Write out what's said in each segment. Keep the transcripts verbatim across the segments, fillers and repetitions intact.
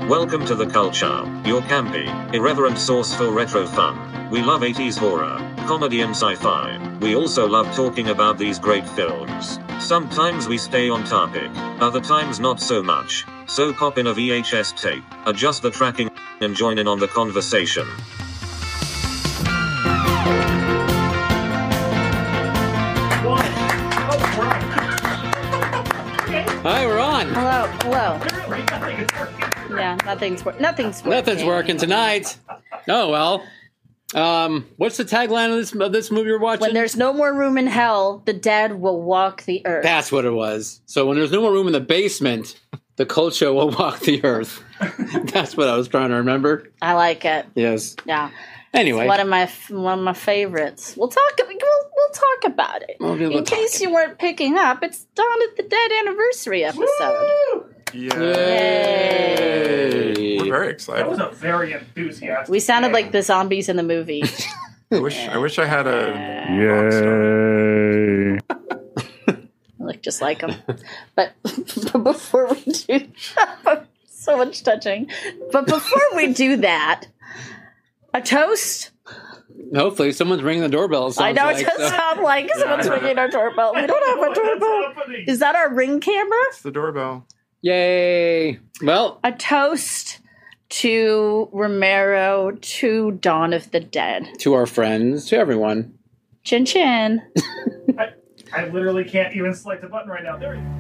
Welcome to the culture, your campy, irreverent source for retro fun. We love eighties horror, comedy and sci-fi. We also love talking about these great films. Sometimes we stay on topic, other times not so much. So pop in a V H S tape, adjust the tracking, and join in on the conversation. Hi, we're on. Hello, hello. Yeah, nothing's wor- nothing's working. Nothing's working tonight. Oh well. Um, what's the tagline of this of this movie you're watching? When there's no more room in hell, the dead will walk the earth. That's what it was. So when there's no more room in the basement, the culture will walk the earth. That's what I was trying to remember. I like it. Yes. Yeah. Anyway, it's one of my one of my favorites. We'll talk. We'll, we'll talk about it. We'll do a In case talking. you weren't picking up, it's Dawn of the Dead anniversary episode. Yay. Yay. We're very That excited. was a very enthusiastic. We sounded yay. like the zombies in the movie. I wish I wish I had a rock star. Look just like them. But before we do, so much touching. But before we do that, a toast. hopefully someone's ringing the doorbell. it I sounds know like, it does so- sound like someone's ringing our doorbell. We don't have a doorbell. What's happening? Is that our ring camera? It's the doorbell. Yay! Well, A toast to Romero, to Dawn of the Dead. to our friends, to everyone. Chin chin. I, I literally can't even select a button right now. There it is.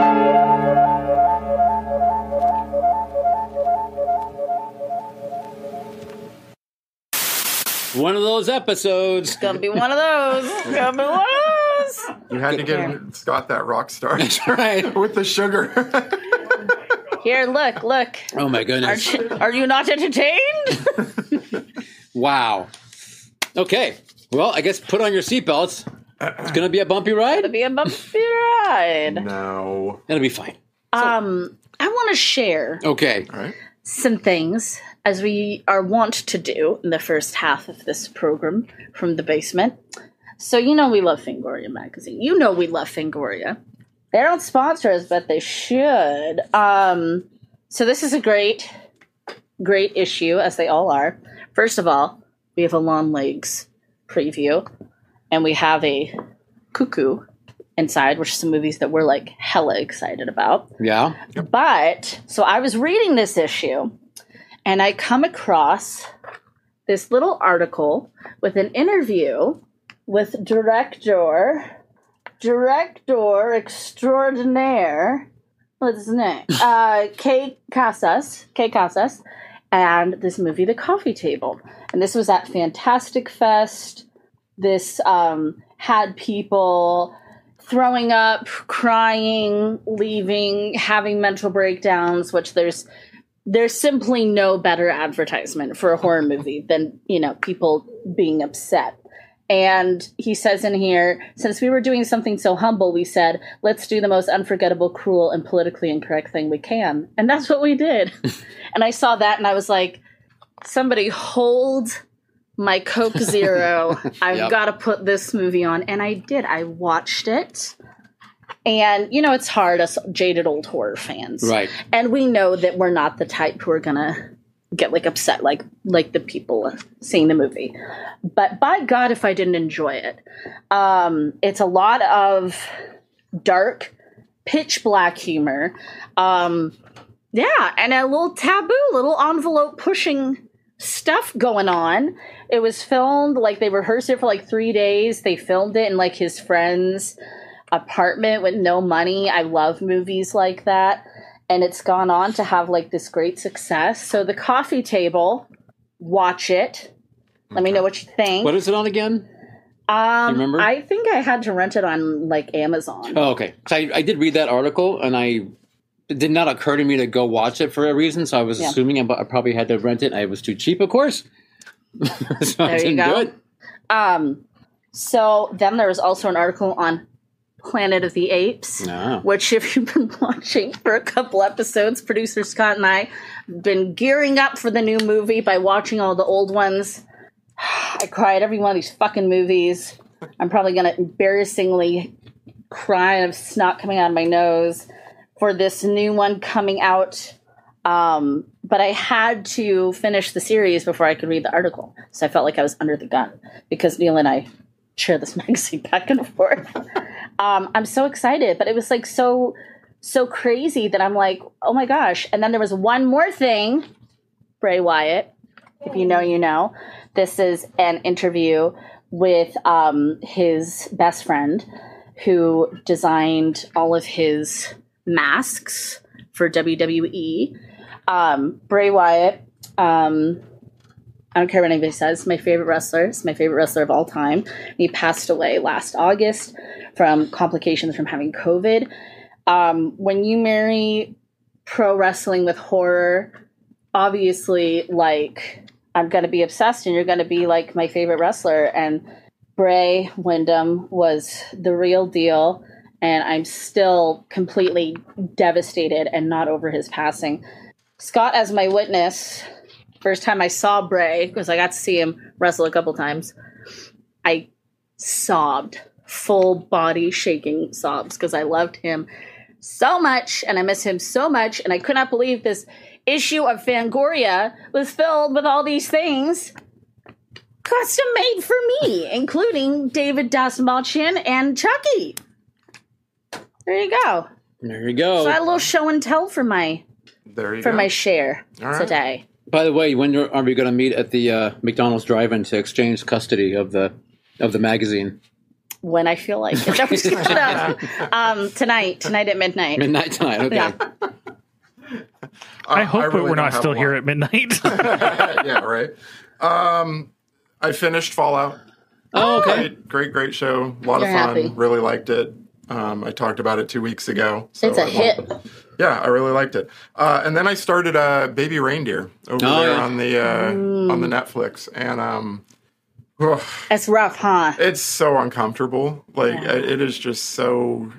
One of those episodes. Gonna be one of those. Gonna be one of those. You had to give Scott that rock star That's right. with the sugar. Here, look, look. Oh my Are, goodness! you- are you not entertained? Wow. Okay. Well, I guess put on your seatbelts. It's gonna be a bumpy ride. It'll be a bumpy ride. No. It'll be fine. Um, I want to share Okay. All right. some things, as we are wont to do in the first half of this program from the basement. So you know we love Fangoria magazine. You know we love Fangoria. They don't sponsor us, but they should. Um, so this is a great, great issue, as they all are. First of all, we have a Long Legs preview, and we have a Cuckoo inside, which is some movies that we're like hella excited about. Yeah. But, so I was reading this issue, and I come across this little article with an interview with director, director extraordinaire, what's his name? Uh, Kay Casas, Kay Casas, and this movie, The Coffee Table. And this was at Fantastic Fest. This um, had people throwing up, crying, leaving, having mental breakdowns, which there's there's simply no better advertisement for a horror movie than, you know, people being upset. And he says in here, since we were doing something so humble, we said, let's do the most unforgettable, cruel, and politically incorrect thing we can. And that's what we did. And I saw that and I was like, somebody hold my Coke Zero. I've Yep. got to put this movie on. And I did. I watched it. And, you know, it's hard, us jaded old horror fans. Right. And we know that we're not the type who are going to get, like, upset like like the people seeing the movie. But by God, if I didn't enjoy it. Um, it's a lot of dark, pitch black humor. Um, yeah, and a little taboo, little envelope pushing stuff going on. It was filmed, like, they rehearsed it for like three days. They filmed it in like his friend's apartment with no money. I love movies like that. And it's gone on to have like this great success. So The Coffee Table, watch it. Let me know what you think. What is it on again? um, you remember? I think I had to rent it on like Amazon. Oh, okay. So I, I did read that article, and I it did not occur to me to go watch it for a reason. So I was Yeah. assuming I, I probably had to rent it. And it was too cheap, of course. so I There you didn't go. do it. Um, so then there was also an article on Planet of the Apes, No. which if you've been watching for a couple episodes, producer Scott and I have been gearing up for the new movie by watching all the old ones. I cry at every one of these fucking movies. I'm probably going to embarrassingly cry and have snot coming out of my nose for this new one coming out um, but I had to finish the series before I could read the article. So I felt like I was under the gun because Neil and I share this magazine back and forth. um, I'm so excited, but it was like so, so crazy that I'm like, oh my gosh. And then there was one more thing, Bray Wyatt, if you know, you know, this is an interview with um, his best friend who designed all of his masks for W W E. Um, Bray Wyatt, um, I don't care what anybody says, my favorite wrestler. It's my favorite wrestler of all time. He passed away last August from complications from having COVID. Um, when you marry pro wrestling with horror, obviously, like, I'm going to be obsessed and you're going to be like my favorite wrestler. And Bray Windham was the real deal. And I'm still completely devastated and not over his passing. Scott, as my witness, first time I saw Bray, because I got to see him wrestle a couple times, I sobbed, full body shaking sobs, because I loved him so much and I miss him so much. And I could not believe this issue of Fangoria was filled with all these things custom made for me, including David Dastmalchian and Chucky. There you go. There you go. So I had a little show and tell for my There you for go. my share All right. today. By the way, when are we going to meet at the uh, McDonald's drive-in to exchange custody of the of the magazine? When I feel like it. No, just kidding. um, tonight, tonight at midnight. Midnight tonight. Okay. Yeah. I Uh, hope really we're don't not have still one. here at midnight. Yeah, right. Um, I finished Fallout. Oh, okay. Great, great, great show. A lot You're of fun. happy. Really liked it. Um, I talked about it two weeks ago. So It's a I hit. won't- Yeah, I really liked it. Uh, and then I started uh, Baby Reindeer over Oh, there yeah. on the uh, on the Netflix, and um, ugh, It's rough, huh? it's so uncomfortable. Like Yeah. it is just so.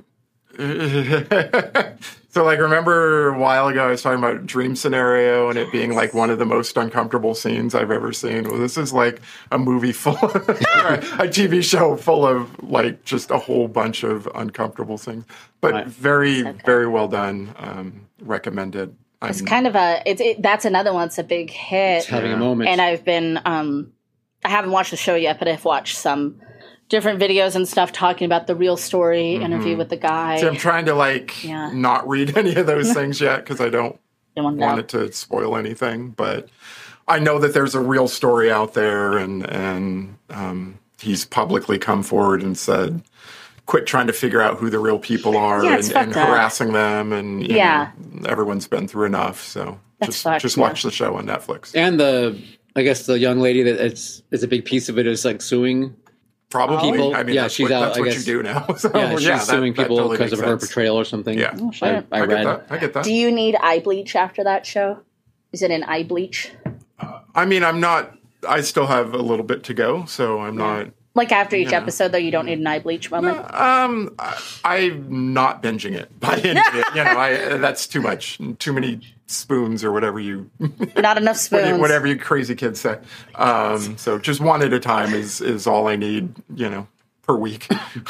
So, like, remember a while ago I was talking about Dream Scenario and it being like one of the most uncomfortable scenes I've ever seen. Well, this is like a movie full, of, a T V show full of like just a whole bunch of uncomfortable things, but Right. very, very well done. Um, recommended. I'm, It's kind of a. It's it, that's another one. It's a big hit. It's having Yeah. a moment. And I've been. Um, I haven't watched the show yet, but I've watched some different videos and stuff talking about the real story, interview with the guy. See, I'm trying to like Yeah. not read any of those things yet because I don't Don't want know. it to spoil anything, but I know that there's a real story out there, and and um, he's publicly come forward and said, "Quit trying to figure out who the real people are Yeah, it's and, and fucked up. harassing them." And you Yeah. know, everyone's been through enough, so That's just fucked, just yeah. watch the show on Netflix. And the, I guess the young lady that it's it's a big piece of it is like suing. Probably, People- I mean, yeah, that's she's what, out, that's I what guess. you do now. So, Yeah, she's that- suing that people totally because of makes her sense. portrayal or something. Yeah, Oh, shit. I, I, I read. get that. I get that. Do you need eye bleach after that show? Is it an eye bleach? I mean, I'm not. I still have a little bit to go, so I'm not. Like after each Yeah. episode, though, you don't need an eye bleach moment. Um, I, I'm not binging it by any. You know, I that's too much. Too many spoons or whatever you, Not enough spoons. whatever you crazy kids say. Um, so just one at a time is is all I need. You know, per week.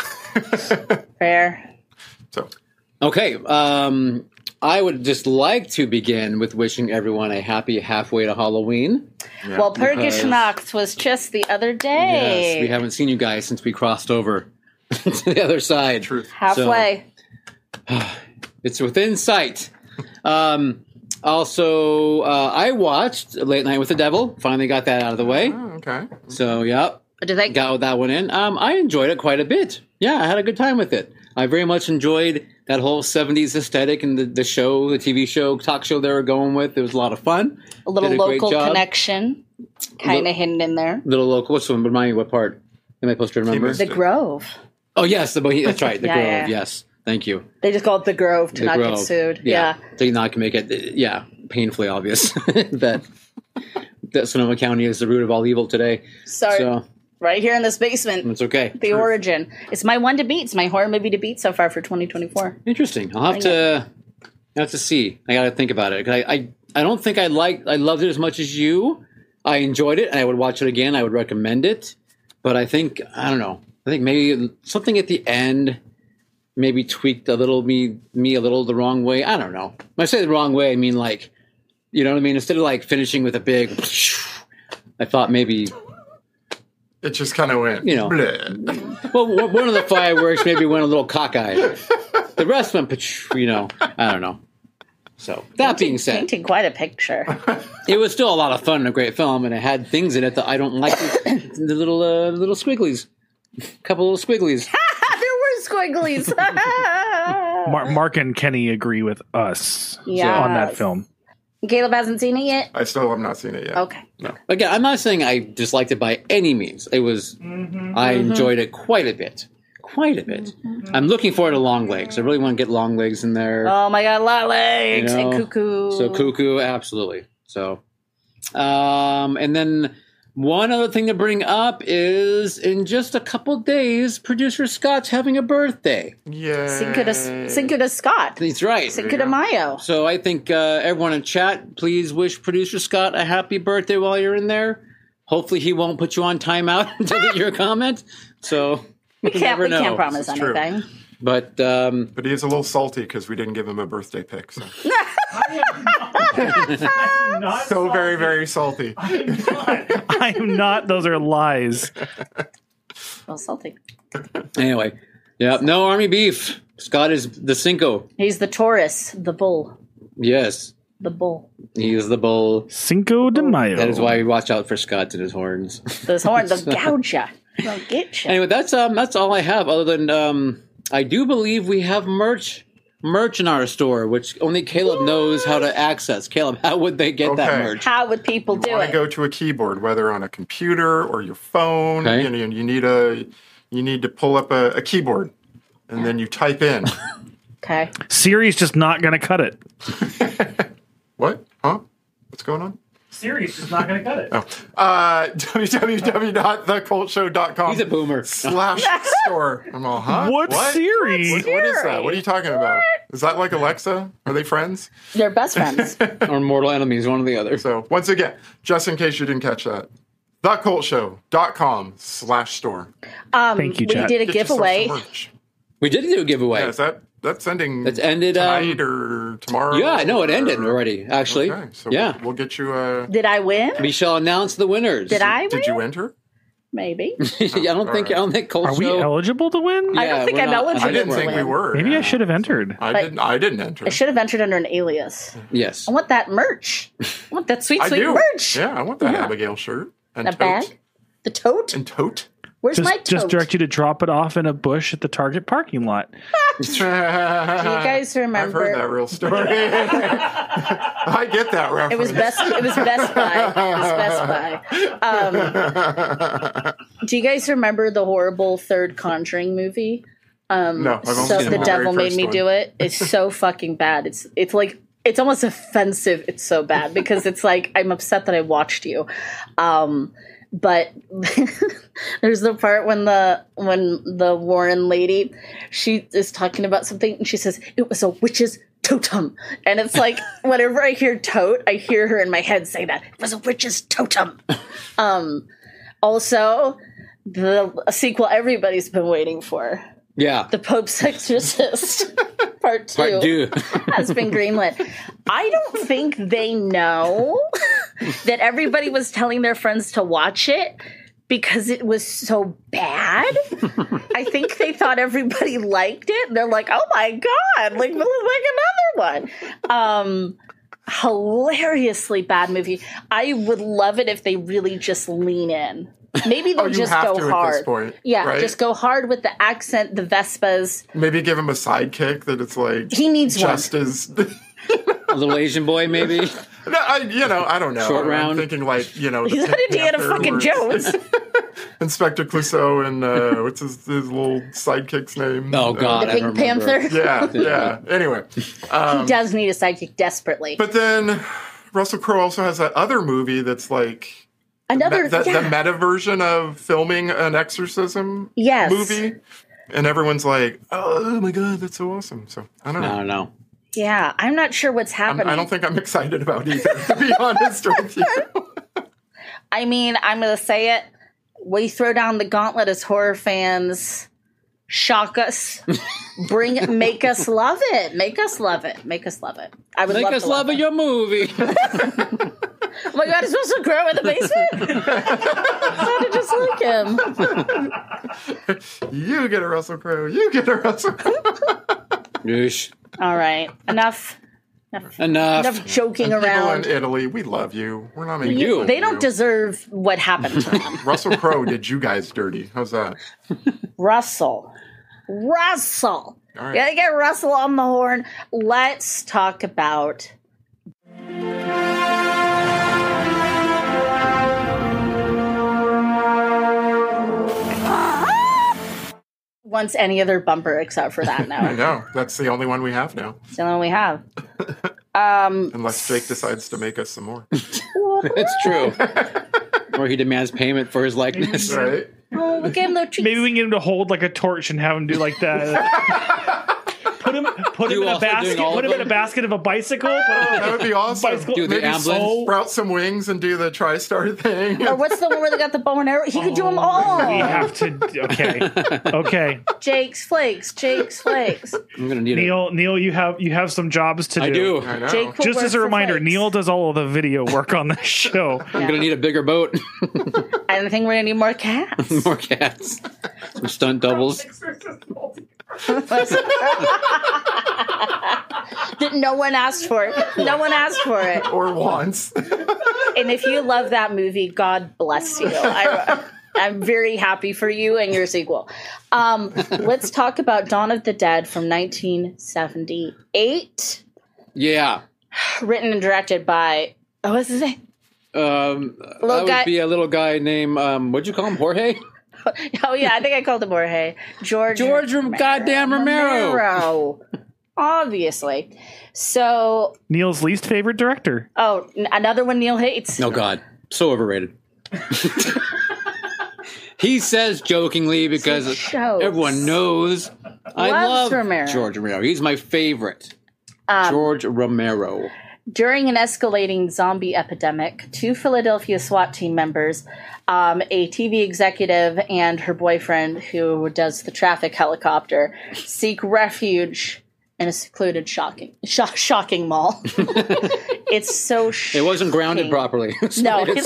Fair. So Okay. Um, I would just like to begin with wishing everyone a happy halfway to Halloween. yeah. Well, Perkish Because- Nacht was just the other day. Yes, we haven't seen you guys since we crossed over to the other side. Truth. Halfway. It's within sight. Um, also, uh, I watched Late Night with the Devil. Finally got that out of the way. Oh, okay. So, yeah, What do they? got that one in. Um, I enjoyed it quite a bit. Yeah, I had a good time with it. I very much enjoyed that whole seventies aesthetic and the, the show, the T V show, talk show they were going with. It was a lot of fun. A little Did a great local job. connection, kind Little- of hidden in there. Little local. What's one? Remind me what part? Am I supposed to remember? missed The it. Grove. Oh, yes. The, Bohe- that's right. The Yeah, Grove. yeah. Yes. Thank you. They just call it the Grove to The not Grove. get sued. Yeah. So you not can make it, uh, yeah, painfully obvious that that Sonoma County is the root of all evil today. Sorry. So Right here in this basement. it's okay. The origin. It's my one to beat. It's my horror movie to beat so far for twenty twenty-four. Interesting. I'll have to I have to see. I got to think about it. 'Cause I, I I don't think I like I loved it as much as you. I enjoyed it, and I would watch it again. I would recommend it. But I think I don't know. I think maybe something at the end maybe tweaked a little me me a little the wrong way. I don't know. When I say the wrong way, I mean like You know what I mean? Instead of like finishing with a big, I thought maybe, It just kind of went, You know. bleh. well, w- one of the fireworks maybe went a little cockeyed. The rest went, you know, I don't know. So that being said, Painting quite a picture. it was still a lot of fun and a great film, and it had things in it that I don't like. The, the little uh, little squigglies, couple little squigglies. There were squigglies. Mar- Mark and Kenny agree with us Yes. on that film. Caleb hasn't seen it yet? I still have not seen it yet. Okay. Again, I'm not saying I disliked it by any means. It was, I enjoyed it quite a bit, quite a bit. I'm looking forward to Long Legs. I really want to get Long Legs in there. Oh my god, lot legs You know, and cuckoo. So Cuckoo, absolutely. So, um, and then one other thing to bring up is in just a couple days, producer Scott's having a birthday. Yeah. Cinco de, Cinco de Scott. That's right. Cinco de Mayo. So I think uh, everyone in chat, please wish producer Scott a happy birthday while you're in there. Hopefully he won't put you on timeout until your comment. So We can't, never we know. can't promise This is true. anything. But um, But he is a little salty because we didn't give him a birthday pic. So, I am not, I'm not so very, salty. very salty. I'm not. I am not. Those are lies. Well, salty. anyway, yeah, no army beef. Scott is the Cinco. He's the Taurus, the bull. Yes, The bull. he is the bull. Cinco de Mayo. That is why we watch out for Scott and his horns. Those horns, they'll gouge ya. They'll get ya. Anyway, that's um, that's all I have. Other than um, I do believe we have merch, merch in our store, which only Caleb knows how to access. Caleb, how would they get that Okay. merch? How would people do You want it? to go to a keyboard, whether on a computer or your phone. Okay. You know, you need a you need to pull up a, a keyboard, and then you type in Okay. Siri's just not going to cut it. what? Huh? What's going on? Siri's just not going to cut it. Oh, uh, w w w dot the cult show dot com He's a boomer. slash store. I'm all, huh? What, Siri? What, what is that? Siri? What are you talking about? Is that like Alexa? Are they friends? They're best friends. Or mortal enemies, one or the other. So once again, just in case you didn't catch that, the cult show dot com slash store. Um, Thank you, we chat. did a Get yourself some giveaway. merch. We did do a giveaway. Yeah, is that that's ending That's ended, um, tonight or tomorrow? Yeah, I know it or- ended already. Actually, Okay, so yeah. we'll, we'll get you a. Did I win? We shall announce the winners. Did I win? Did you enter? Maybe. I don't think. I don't think Cold Are we Show. eligible to win? I don't Yeah, think we're I'm not- eligible I didn't to think we win. were. Maybe I should have entered. I But- didn't. I didn't enter. I should have entered under an alias. Yes. I want that merch. I want that sweet, I sweet do. merch. Yeah, I want that Yeah. Abigail shirt and That tote bag? The tote? and tote. Where's my Just, tote? just direct you to drop it off in a bush at the Target parking lot. Do you guys remember- I've heard that real story. I get that reference. It was best. It was Best Buy. It was Best Buy. Um, do you guys remember the horrible third Conjuring movie? Um, No, I've only so seen the the devil very made first me one. do it. It's so fucking bad. It's it's like it's almost offensive. It's so bad because it's like I'm upset that I watched you. Um, but there's the part when the when the Warren lady, she is talking about something and she says it was a witch's totem, and it's like whenever I hear tote, I hear her in my head say that it was a witch's totem. Um, also, the a sequel everybody's been waiting for, Yeah. The Pope's Exorcist Part Two, Part two. has been greenlit. I don't think they know that everybody was telling their friends to watch it because it was so bad. I think they thought everybody liked it. They're like, oh my God, like, let's make another one. Um, hilariously bad movie. I would love it if they really just lean in. Maybe they'll Oh, you just have go to at hard. this point, yeah, right? just go hard with the accent, the Vespas. Maybe give him a sidekick that it's like He needs one. just as. A little Asian boy, maybe. No, I, you know, I don't know. Short I'm round. thinking like, you know, the He's not Pink Indiana Panther fucking or- Jones. Inspector Clouseau and uh, what's his, his little sidekick's name? Oh, God. The I don't Pink remember. Panther. Uh, yeah, yeah. Anyway, um, He does need a sidekick desperately. but then Russell Crowe also has that other movie that's like Another, the, the, yeah. the meta version of filming an exorcism Yes. movie, and everyone's like, "Oh my god, that's so awesome!" So I don't I know. don't know. Yeah, I'm not sure what's I'm, happening. I don't think I'm excited about either, to be honest with you. I mean, I'm going to say it. We throw down the gauntlet as horror fans shock us, bring it, make us love it, make us love it, make us love it. I would Make love us to love it. your movie. Oh my god, is Russell Crowe in the basement? Sounded just like him. You get a Russell Crowe. You get a Russell Crowe. Yeesh. All right, enough. Enough, Enough. enough joking People around. in Italy, we love you. We're not making You- fun They of don't you. deserve what happened to them. Russell Crowe did you guys dirty. How's that? Russell. Russell. All right. Gotta get Russell on the horn. Let's talk about. Once any other bumper except for that I now. know. That's the only one we have now. It's the only one we have. Um, Unless Jake decides to make us some more. It's true. Or he demands payment for his likeness. Right? oh, we gave him the treats. Maybe we can get him to hold like a torch and have him do like that. Put him, put him You in a also doing basket. all Put of him in a them? basket of a bicycle. Put him in a That would be awesome. bicycle. Do the Maybe ambulance. sprout some wings and do the TriStar thing. Or what's the one where they got the bow and arrow? He could do them all. We have to. Okay. Okay. Jake's Flakes. Jake's Flakes. I'm gonna need Neil, Neil, you have you have some jobs to it. I do. do. I know. Jake will Just work as a for reminder, Flakes. Neil does all of the video work on this show. I'm gonna need a bigger boat. I don't think we're gonna need more cats. More cats. Some stunt doubles. That no one asked for it. No one asked for it. Or once. And if you love that movie, God bless you. I, I'm very happy for you and your sequel. Um, let's talk about Dawn of the Dead from nineteen seventy-eight, Yeah. written and directed by oh, what's his name? Um, Little that would guy- be a little guy named um, what'd you call him? Jorge? Oh yeah, I think I called him Jorge. George. George Rom- goddamn Romero. Romero. Obviously. So, Neil's least favorite director. oh, n- another one Neil hates. Oh God, so overrated. He says jokingly because It shows. everyone knows I Loves love Romero. George Romero. He's my favorite. Um, George Romero. During an escalating zombie epidemic, two Philadelphia SWAT team members, um, a T V executive, and her boyfriend, who does the traffic helicopter, seek refuge in a secluded shocking sho- shocking mall. It's so sh- It wasn't grounded shocking. properly. No, it's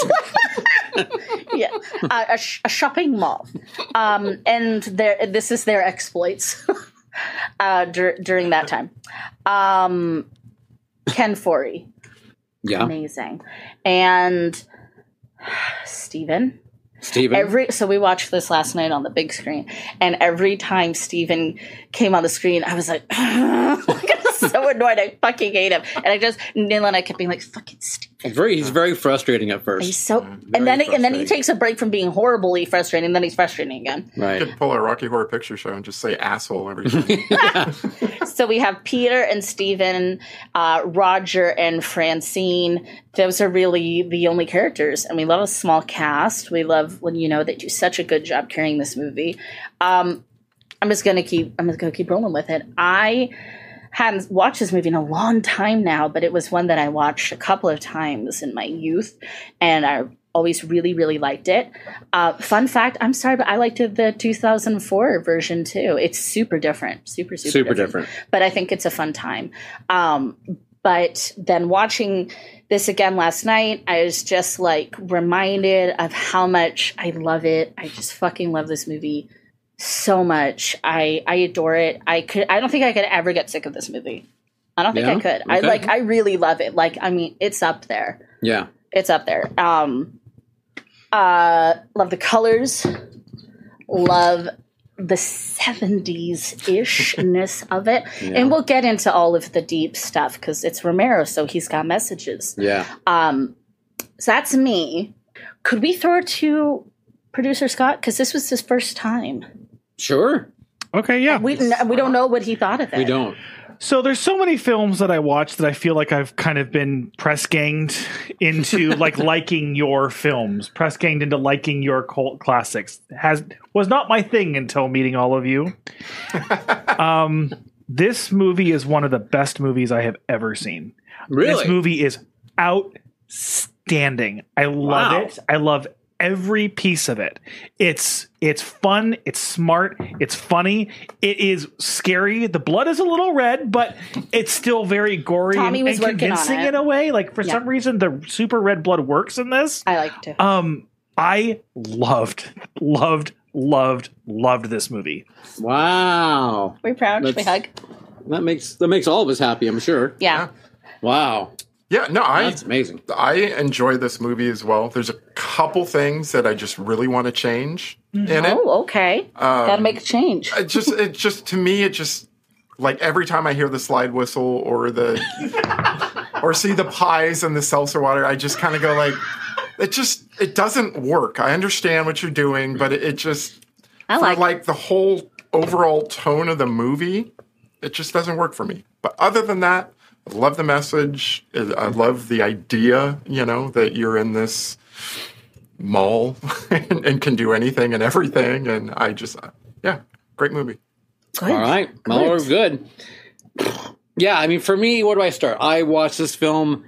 yeah, uh, a, sh- a shopping mall, um, and their this is their exploits uh, dur- during that time. Um, Ken Foree, Yeah, amazing, and Steven. Steven. Every so we watched this last night on the big screen, and every time Steven came on the screen, I was like, I was so annoyed. I fucking hate him, and I just Neil and I kept being like, "Fucking Steven." He's very, he's very frustrating at first. He's so, Very and then and then he frustrating. takes a break from being horribly frustrating, and then he's frustrating again. You Right. could pull a Rocky Horror Picture Show and just say asshole every time. So we have Peter and Steven, uh, Roger and Francine. Those are really the only characters, and we love a small cast. We love when you know they do such a good job carrying this movie. Um, I'm just gonna keep. I'm just gonna keep rolling with it. I hadn't watched this movie in a long time now, but it was one that I watched a couple of times in my youth, and I always really, really liked it. Uh, fun fact, I'm sorry, but I liked it, the two thousand four version too. It's super different, super, super, Super different. But I think it's a fun time. Um, but then watching this again last night, I was just like reminded of how much I love it. I just fucking love this movie so much. I I adore it. I could. I don't think I could ever get sick of this movie. I don't think Yeah? I could. I Okay. like. I really love it. Like, I mean, it's up there. Yeah. It's up there. Um, uh, love the colors. Love the seventies-ishness of it. Yeah. And we'll get into all of the deep stuff because it's Romero, so he's got messages. Yeah. Um, so that's me. Could we throw it to producer Scott? Because this was his first time. Sure. Okay, yeah. We, we don't know what he thought of it. We don't. So there's so many films that I watch that I feel like I've kind of been press ganged into like liking your films, press ganged into liking your cult classics. Has was not my thing until meeting all of you. um, this movie is one of the best movies I have ever seen. Really? This movie is outstanding. I love Wow. it. I love every piece of it. It's it's fun, it's smart, it's funny, it is scary. The blood is a little red, but it's still very gory Tommy and, was and working on convincing it. in a way. Like for Yeah. some reason, the super red blood works in this. I like to. Um, I loved, loved, loved, loved this movie. Wow. We're proud. Let's- We hug. That makes that makes all of us happy, I'm sure. Yeah. Wow. Yeah, no, I That's amazing. I enjoy this movie as well. There's a couple things that I just really want to change in it. Oh, okay. Gotta make a change. It just it just to me it just like every time I hear the slide whistle or the or see the pies and the seltzer water, I just kind of go like, it just it doesn't work. I understand what you're doing, but it, it just I for like. like the whole overall tone of the movie, it just doesn't work for me. But other than that, I love the message. I love the idea, you know, that you're in this mall and, and can do anything and everything. And I just, yeah, great movie. Good. All right. Well, we're good. Yeah, I mean, for me, where do I start? I watched this film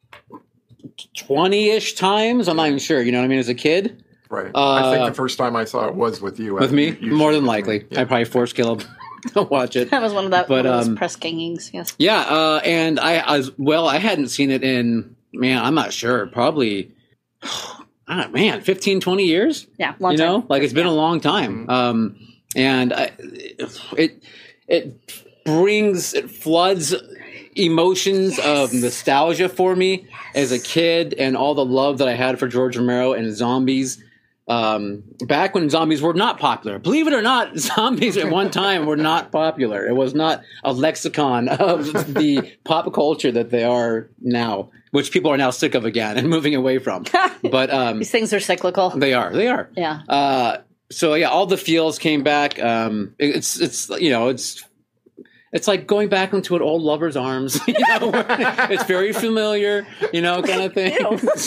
twenty-ish times. I'm not even sure. You know what I mean? As a kid. Right. Uh, I think the first time I saw it was with you. With me? You- you More showed than it to likely. me. I probably forced Caleb to watch it. That was one of that But, one of those um, press gangings. Yes. Yeah, uh, and I, I was, well, I hadn't seen it in, man, I'm not sure, probably, ah, man, fifteen, twenty years? Yeah. Long you time. know, like it's been a long time. Um, and I, it, it brings, it floods emotions of nostalgia for me as a kid and all the love that I had for George Romero and zombies. Um, back when zombies were not popular, believe it or not, zombies at one time were not popular. It was not a lexicon of the pop culture that they are now, which people are now sick of again and moving away from. But um, These things are cyclical. they are, they are. Yeah. Uh, so yeah, all the feels came back. Um, it's it's you know it's it's like going back into an old lover's arms. You know, it's very familiar, you know, kind of thing.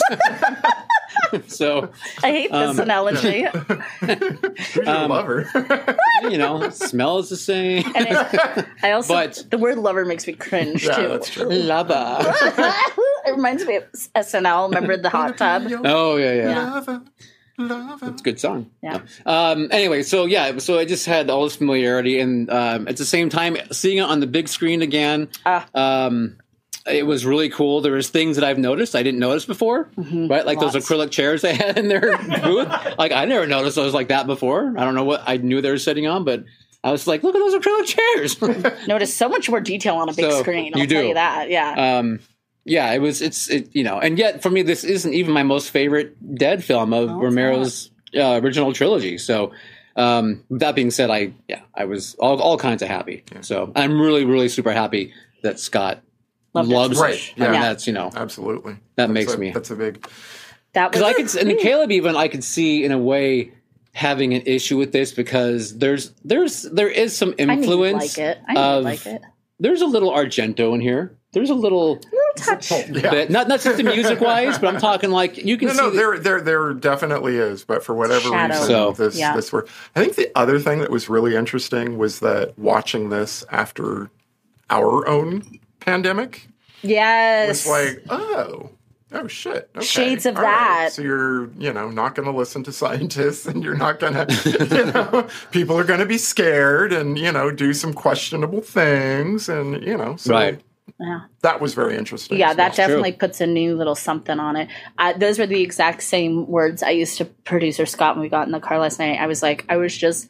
So I hate this Um, analogy. Who's your Um, lover? you know, smell is the same. And it, I also But- the word lover makes me cringe yeah, too. that's true. Lover. It reminds me of S N L. Remember the hot tub? Oh yeah, yeah. Yeah. Lover, lover. It's a good song. Yeah. Um, anyway, so yeah, so I just had all this familiarity, and um, at the same time, seeing it on the big screen again, Ah. um, it was really cool. There was things that I've noticed I didn't notice before, right? Like those Lots. acrylic chairs they had in their booth. Like I never noticed those like that before. I don't know what I knew they were sitting on, but I was like, look at those acrylic chairs. Notice so much more detail on a big So, screen. I'll you tell do. you that. Yeah. um, yeah, it was. It's it, you know, and yet for me, this isn't even my most favorite Dead film of Oh, it's Romero's uh, original trilogy. So, um, with that being said, I yeah, I was all all kinds of happy. So I'm really really super happy that Scott Loved it. loves Right, it. I mean, yeah. that's you know Absolutely. That That's makes a- me- That's a big. that was because I could and Caleb even I could see in a way having an issue with this because there's there's there is some I knew you'd influence like it. I knew of you'd like it. there's a little Argento in here. There's a little Little touch. Yeah. bit, not not just the music wise, but I'm talking like you can No, see no, the- there, there, there definitely is, but for whatever Shadow. reason, So- this, Yeah. this worked. I think the other thing that was really interesting was that watching this after our own pandemic Yes. was like, oh, oh shit, okay. Shades of all right. that. So you're, you know, not going to listen to scientists, and you're not going to, you know, people are going to be scared, and you know, do some questionable things, and you know, so Right. Yeah. that was very interesting. Yeah, as that well. definitely puts a new little something on it. Uh, those were the exact same words I used to producer Scott when we got in the car last night. I was like, I was just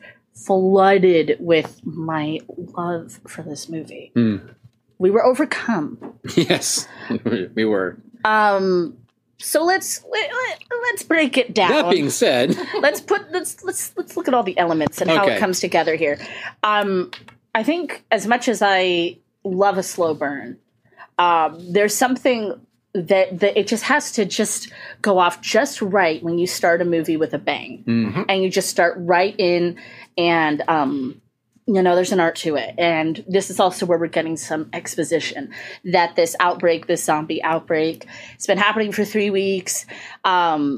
flooded with my love for this movie. Hmm. We were overcome. yes, we were. Um, so let's let, let, let's break it down. That being said, let's put let's let's let's look at all the elements and how Okay. it comes together here. Um, I think as much as I love a slow burn, um, there's something that that it just has to just go off just right when you start a movie with a bang, and you just start right in, and um, you know, there's an art to it. And this is also where we're getting some exposition that this outbreak, this zombie outbreak, it's been happening for three weeks. Um,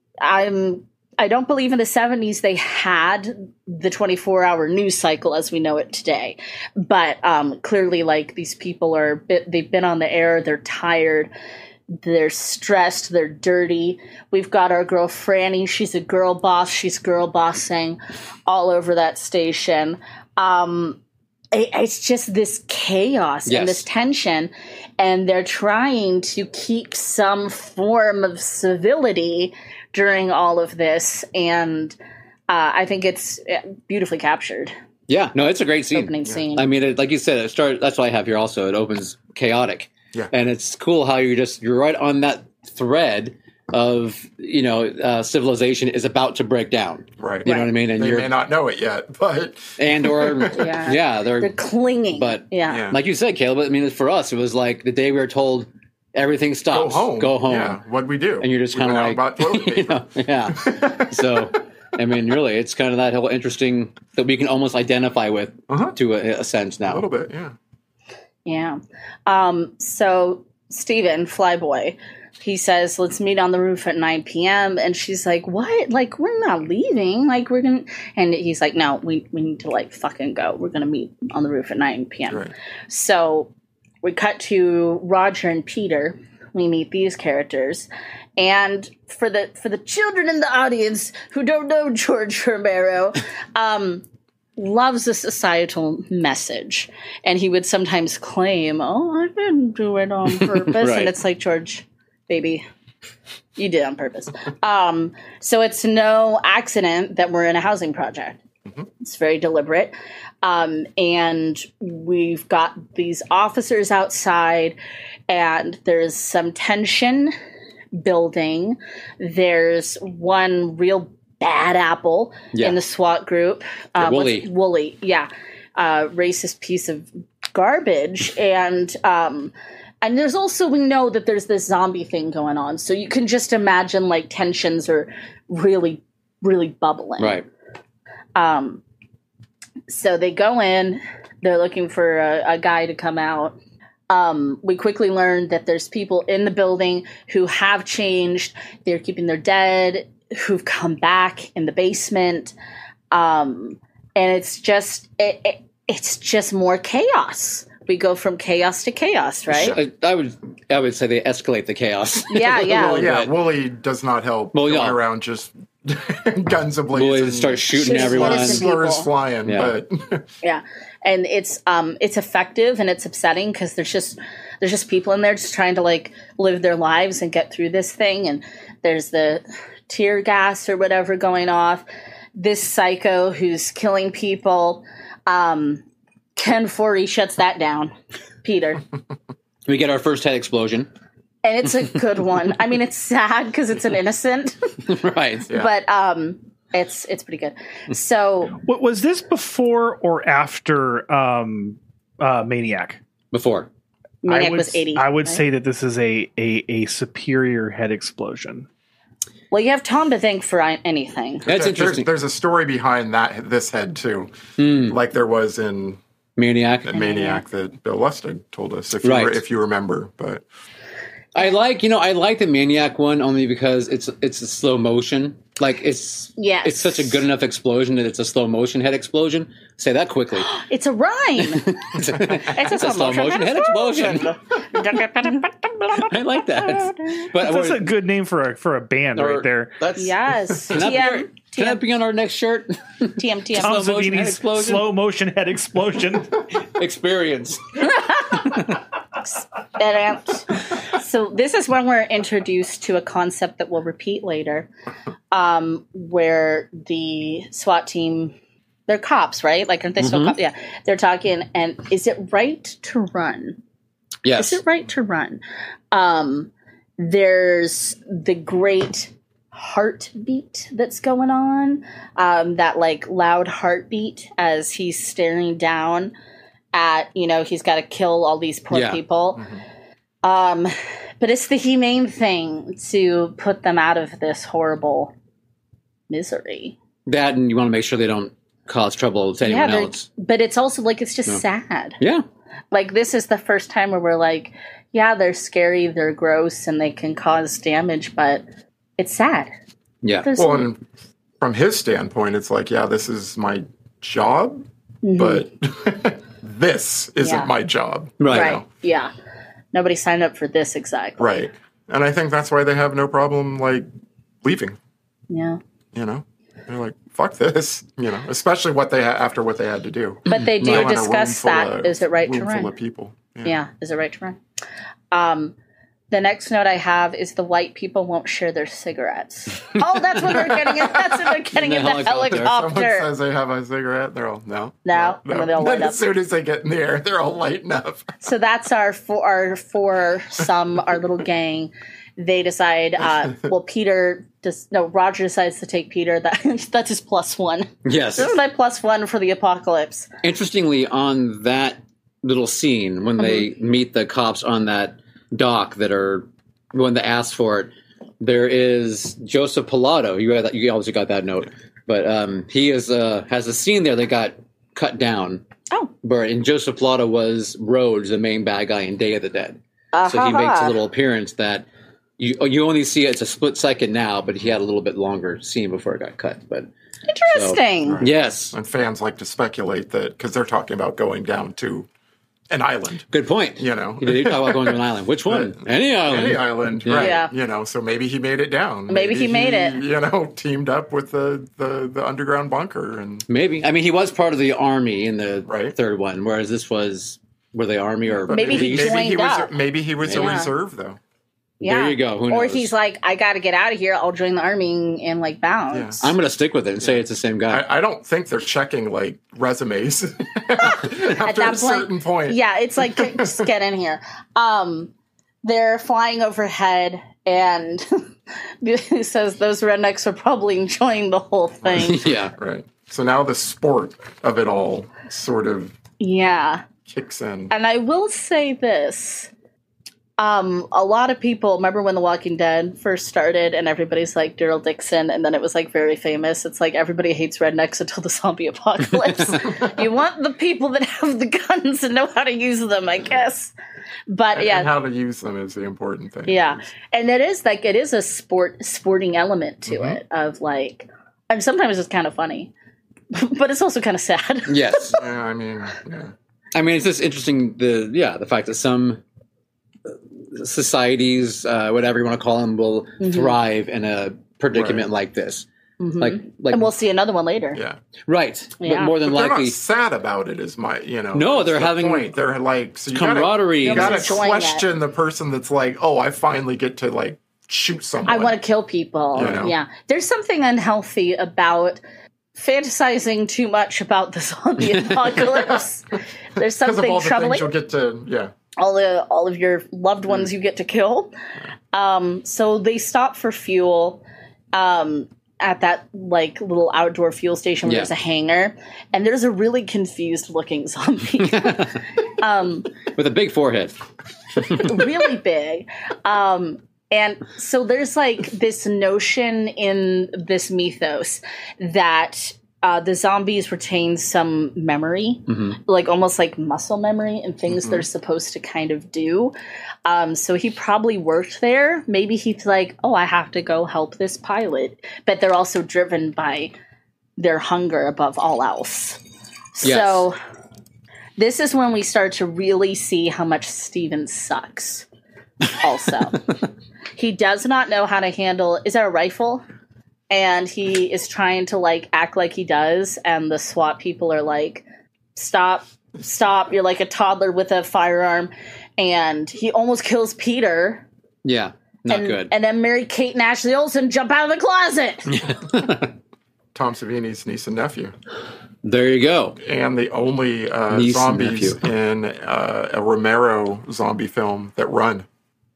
I'm, I don't believe in the seventies they had the twenty-four hour news cycle as we know it today. But um, clearly, like, these people are, bit, they've been on the air, they're tired. They're stressed. They're dirty. We've got our girl Franny. She's a girl boss. She's girl bossing all over that station. Um, it, it's just this chaos Yes. and this tension. And they're trying to keep some form of civility during all of this. And uh, I think it's beautifully captured. Yeah, no, it's a great scene. Opening scene. I mean, it, like you said, it started. That's what I have here. Also, it opens chaotic. Yeah. And it's cool how you're just you're right on that thread of you know uh, civilization is about to break down. Right. You know what I mean? And They you're may not know it yet, but and or Yeah. yeah, they're, They're clinging. But yeah. Yeah. like you said, Caleb. I mean, for us, it was like the day we were told everything go stops. home. Go home. Yeah. What'd we do? And you're just We kind of went like, out and bought toilet you paper. know, yeah. So, I mean, really, it's kind of that whole interesting that we can almost identify with Uh-huh. to a, a sense now. A little bit, yeah. Yeah. Um, so Steven, Flyboy, he says, let's meet on the roof at nine p.m. And she's like, what? Like, we're not leaving. Like, we're going to... And he's like, no, we, we need to, like, fucking go. We're going to meet on the roof at nine p.m. Right. So we cut to Roger and Peter. We meet these characters. And for the for the children in the audience who don't know George Romero, um, loves a societal message. And he would sometimes claim, oh, I didn't do it on purpose. Right. And it's like, George, baby, you did it on purpose. Um, so it's no accident that we're in a housing project. Mm-hmm. It's very deliberate. Um, and we've got these officers outside, and there's some tension building. There's one real bad apple Yeah. in the SWAT group. Uh, what's- Wooly. Wooly, yeah. Uh, racist piece of garbage. And um, and there's also, we know that there's this zombie thing going on. So you can just imagine, like, tensions are really, really bubbling. Right. Um, so they go in, they're looking for a, a guy to come out. Um, we quickly learn that there's people in the building who have changed. They're keeping their dead, who've come back in the basement. Um, and it's just, it, it, it's just more chaos. We go from chaos to chaos, right? I, I would I would say they escalate the chaos. Yeah, yeah. A little Yeah, bit. Wooly does not help Well, going yeah. around just guns ablaze. Wooly and starts shooting Shooting everyone. innocent slurs people. flying, Yeah. but Yeah, and it's um it's effective and it's upsetting because there's just there's just people in there just trying to, like, live their lives and get through this thing, and there's the tear gas or whatever going off. This psycho who's killing people, um, Ken Forey shuts that down. Peter, We get our first head explosion. and it's a good one. I mean, it's sad because it's an innocent, Right. Yeah. but um, it's it's pretty good. So Wa- Was this before or after um, uh, Maniac? Before. Maniac I would, was eighty. I would right? say that this is a, a, a superior head explosion. Well, you have Tom to thank for I- anything. That's there's, interesting. there's a story behind that this head too, Hmm. like there was in Maniac. Maniac that Bill Lustig told us, if you Right. re- if you remember. But I like, you know, I like the Maniac one only because it's it's a slow motion. Like it's Yes. it's such a good enough explosion that it's a slow motion head explosion. Say that quickly. It's a rhyme. It's a, It's it's a slow motion head explosion. I like that. But That's we're- a good name for a for a band or- right there. That's Yes. Can that, be our, T M, can that be on our next shirt? T M, T M. Tom Slow motion head Savini's explosion? slow motion head explosion. Experience. So this is when we're introduced to a concept that we'll repeat later, um, where the SWAT team, they're cops, right? Like, aren't they still Mhm. cops? Yeah. They're talking, and is it right to run? Yes. Is it right to run? Um, there's the great heartbeat that's going on, um, that, like, loud heartbeat as he's staring down at, you know, he's got to kill all these poor Yeah. people. Um, but it's the humane thing to put them out of this horrible misery. That, and you want to make sure they don't cause trouble to anyone they're- else. but it's also like it's just No. sad. Yeah. Like, this is the first time where we're like, yeah, they're scary, they're gross, and they can cause damage, but it's sad. Yeah. There's well, and from his standpoint, it's like, yeah, this is my job, Mhm. but this isn't Yeah. my job. Right. you right, know? yeah. Nobody signed up for this exactly. Right. And I think that's why they have no problem, like, leaving, Yeah. you know? They're like, fuck this, you know, especially what they ha- after what they had to do. But they do Now in a room discuss full that. of- Is it right to room run? full of people. Yeah, is it right to run? Um, the next note I have is the white people won't share their cigarettes. Oh, that's when they're getting in. That's when they're getting in, In the the helicopter. helicopter. Someone says they have a cigarette, they're all, no. No, and then they all light up. As soon as they get in the air, they're all lighting up. So that's our for our for some our little gang. They decide. Uh, well, Peter does. No, Roger decides to take Peter. That that's his plus one. Yes. This is my plus one for the apocalypse. Interestingly, on that little scene when they Mm-hmm. meet the cops on that dock that are when they ask for it, there is Joseph Pilato. You got that, you obviously got that note, but um, he is uh, has a scene there that got cut down. Oh, Where and Joseph Pilato was Rhodes, the main bad guy in Day of the Dead. So he makes a little appearance that you you only see it, it's a split second now, but he had a little bit longer scene before it got cut. But interesting. so, yes, And fans like to speculate that because they're talking about going down to an island. good point. You know. you talk about going to an island. Which one? Any island. Any island, Yeah. right? Yeah. You know, so maybe he made it down. Maybe he made it. You know, teamed up with the, the, the underground bunker, and Maybe. I mean, he was part of the army in the Right. third one, whereas this was were they army or Maybe he police? joined maybe he was up. maybe he was a Yeah. reserve though. Yeah. There you go. Who Or knows? he's like, I got to get out of here. I'll join the army and like bounce. I'm going to stick with it and say it's the same guy. I, I don't think they're checking like resumes after At that a point, certain point. Yeah, it's like just get in here. Um, they're flying overhead, and he says those rednecks are probably enjoying the whole thing. yeah. Right. So now the sport of it all sort of Yeah, kicks in. and I will say this. Um, a lot of people remember when The Walking Dead first started, and everybody's like Daryl Dixon, and then it was like very famous. It's like everybody hates rednecks until the zombie apocalypse. You want the people that have the guns and know how to use them, I guess. But And- yeah, and how to use them is the important thing. yeah, and it is like it is a sport sporting element to Mm-hmm. it of like, and sometimes it's kind of funny, but it's also kind of sad. Yes. Yeah, I mean, yeah. I mean, it's just interesting. The yeah, the fact that some societies, uh, whatever you want to call them, will Mm-hmm. thrive in a predicament Right. like this. Like, like And we'll see another one later. Yeah. right, but Yeah. more than But they're likely, not sad about it as my, you know. No, that's they're the having point. They're like, so you camaraderie. Gotta, you Nobody's gotta enjoying question the person that's like, oh, I finally get to like shoot someone. I want to kill people. You know? Yeah, there's something unhealthy about fantasizing too much about the zombie apocalypse. There's because of something all the troubling. things you'll get to, yeah. all the all of your loved ones you get to kill. Um, so they stop for fuel um, at that like little outdoor fuel station where Yeah. there's a hangar, and there's a really confused looking zombie, with a big forehead. really big. Um, and so there's like this notion in this mythos that uh, the zombies retain some memory, like almost like muscle memory and things they're supposed to kind of do. Um, so he probably worked there. Maybe he's like, oh, I have to go help this pilot. But they're also driven by their hunger above all else. Yes. So this is when we start to really see how much Steven sucks. Also, he does not know how to handle. Is that a rifle? And he is trying to like act like he does, and the SWAT people are like, "Stop, stop! You're like a toddler with a firearm." And he almost kills Peter. Yeah, not and, good. And then Mary Kate and Ashley Olsen jump out of the closet. Tom Savini's niece and nephew. There you go. And the only uh, Niece and zombies nephew. in uh, a Romero zombie film that run.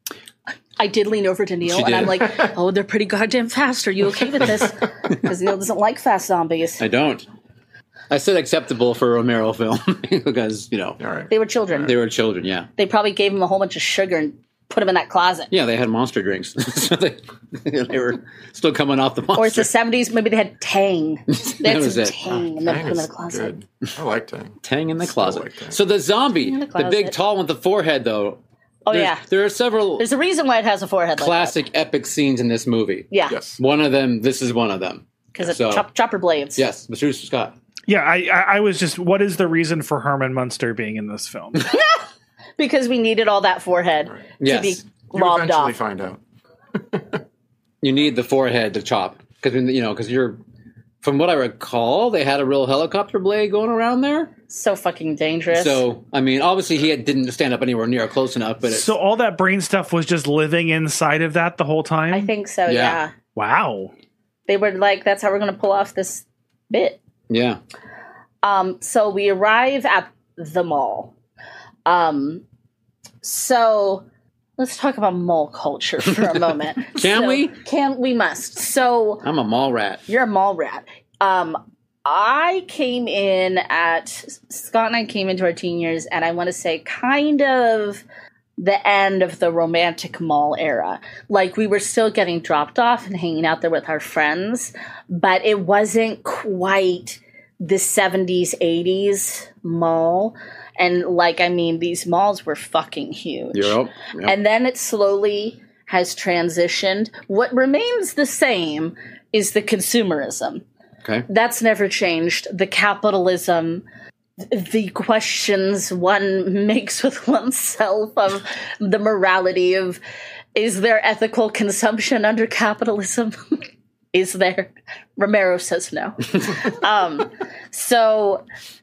I did lean over to Neil, She and I'm did. like, "Oh, they're pretty goddamn fast. Are you okay with this?" Because Neil doesn't like fast zombies. I don't. I said acceptable for a Romero film because you know All right. They were children. they were children. Yeah, They probably gave him a whole bunch of sugar and put him in that closet. yeah, they had monster drinks, so they they were still coming off the monster. Or it's the seventies. Maybe they had Tang. They That had was some it. Tang and then Tang put him in is the closet. good. I like Tang. Tang in the Still closet. like Tang. So the zombie, in the the, big closet. tall one with the forehead, though. Oh there's- yeah, there are several there's a reason why it has a forehead like classic epic scenes in this movie. that. Yeah, Yes. One of them, this is one of them. because it's So- chop, chopper blades. Yes, Mister Scott. Yeah, I, I I was just. What is the reason for Herman Munster being in this film? Because we needed all that forehead to Yes. be You lobbed eventually off. find out. You need the forehead to chop because you know because you're. From what I recall, they had a real helicopter blade going around there. So fucking dangerous. So, I mean, obviously he had, didn't stand up anywhere near close enough, but it's, So all that brain stuff was just living inside of that the whole time? I think so, Yeah. yeah. Wow. They were like, that's how we're going to pull off this bit. yeah. Um, so we arrive at the mall. Um, so let's talk about mall culture for a moment. Can So- we? Can we must. So I'm a mall rat. you're a mall rat. Um, I came in at Scott and I came into our teen years, and I want to say kind of the end of the romantic mall era. Like we were still getting dropped off and hanging out there with our friends, but it wasn't quite the seventies, eighties mall. And like, I mean, these malls were fucking huge. Yep. Yep. And then it slowly has transitioned. What remains the same is the consumerism. Okay. That's never changed. The capitalism, th- the questions one makes with oneself of the morality of, is there ethical consumption under capitalism? Is there? Romero says no. um, so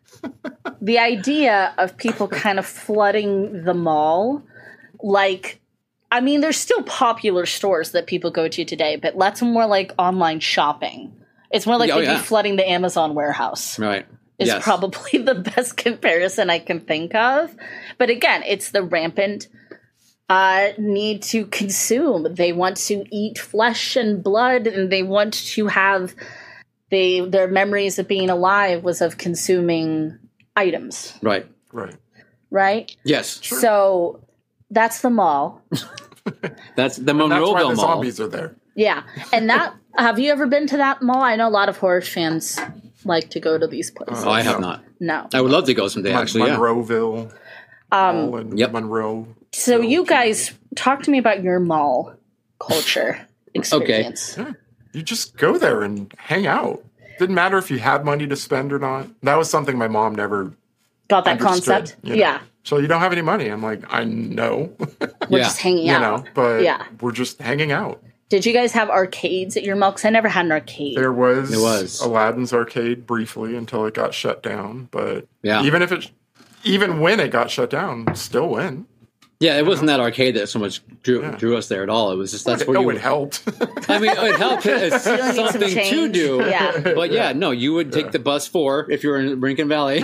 the idea of people kind of flooding the mall, like, I mean, there's still popular stores that people go to today, but that's more like online shopping. It's more like Oh, they'd yeah. be flooding the Amazon warehouse. Right. Is Yes. probably the best comparison I can think of. But again, it's the rampant uh, need to consume. They want to eat flesh and blood, and they want to have they their memories of being alive was of consuming items, Right. Right. right? Yes. So that's the mall. That's the And that's why Monroeville the Mall. zombies are there. Yeah. And that have you ever been to that mall? I know a lot of horror fans like to go to these places. Oh, I have No. not. No. I would love to go someday, Mon- actually. Yeah. Monroeville. Um, Mall in Yep. Monroe. So you guys talk to me about your mall culture experience. You just go there and hang out. Didn't matter if you had money to spend or not. That was something my mom never Got that understood, concept? you know. Yeah. So you don't have any money. I'm like, I know. We're Yeah. just hanging you out. know, but Yeah. we're just hanging out. Did you guys have arcades at your mall? Because I never had an arcade. There was, It was. Aladdin's arcade briefly until it got shut down. But Yeah. even if it, even when it got shut down, still win. Yeah, it wasn't that arcade that so much drew Yeah. drew us there at all. It was just that's It, where no, you it helped. I mean, it helped. It's Still need some something to change. do. Yeah. But yeah, no, you would take the bus four if you were in Lincoln Valley.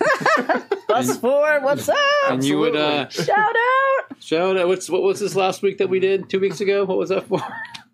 Bus four, what's up? And you would uh, Shout out. shout out. What's what was this last week that we did? Two weeks ago. What was that for?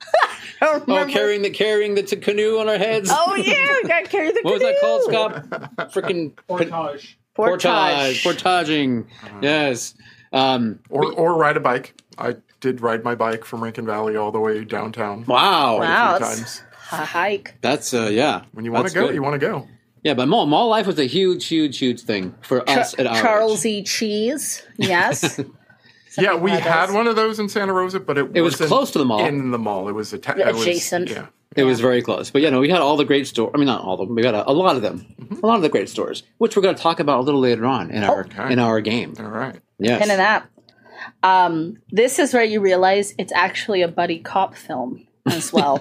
I don't Oh, remember. carrying the carrying the t- canoe on our heads. Oh, yeah. We got to carry the What was that called, canoe. Scott? Freaking Portage. portage, portaging. Yes. Um, or or ride a bike. I did ride my bike from Rankin Valley all the way downtown. wow. Wow. A few That's times. a hike. That's uh, yeah. When you want That's to go, good. you want to go. Yeah, but mall mall life was a huge, huge, huge thing for us at our Charles age. E. Cheese. Yes. Yeah, we had had those. one of those in Santa Rosa, but it, It was wasn't close to the mall. In the mall, it was atta- it was- Adjacent. yeah, It was very close. But yeah, no, we had all the great stores. I mean, not all of them. We got a, a lot of them. A lot of the great stores, which we're going to talk about a little later on in our Okay. in our game. all right. Yes. Pin in that. Um, this is where you realize it's actually a buddy cop film as well.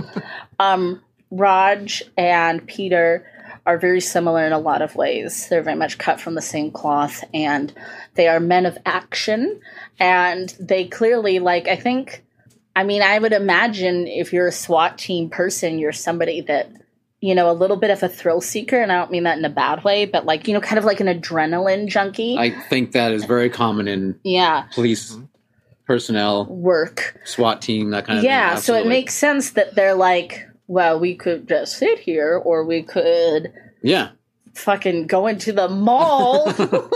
um, Raj and Peter are very similar in a lot of ways. They're very much cut from the same cloth, and they are men of action. And they clearly, like, I think, I mean, I would imagine if you're a SWAT team person, you're somebody that, you know, a little bit of a thrill seeker, and I don't mean that in a bad way, but like, you know, kind of like an adrenaline junkie. I think that is very common in yeah. police personnel, Work. SWAT team, that kind of Yeah, thing. so it Absolutely. makes sense that they're like, well, we could just sit here, or we could Yeah. fucking go into the mall.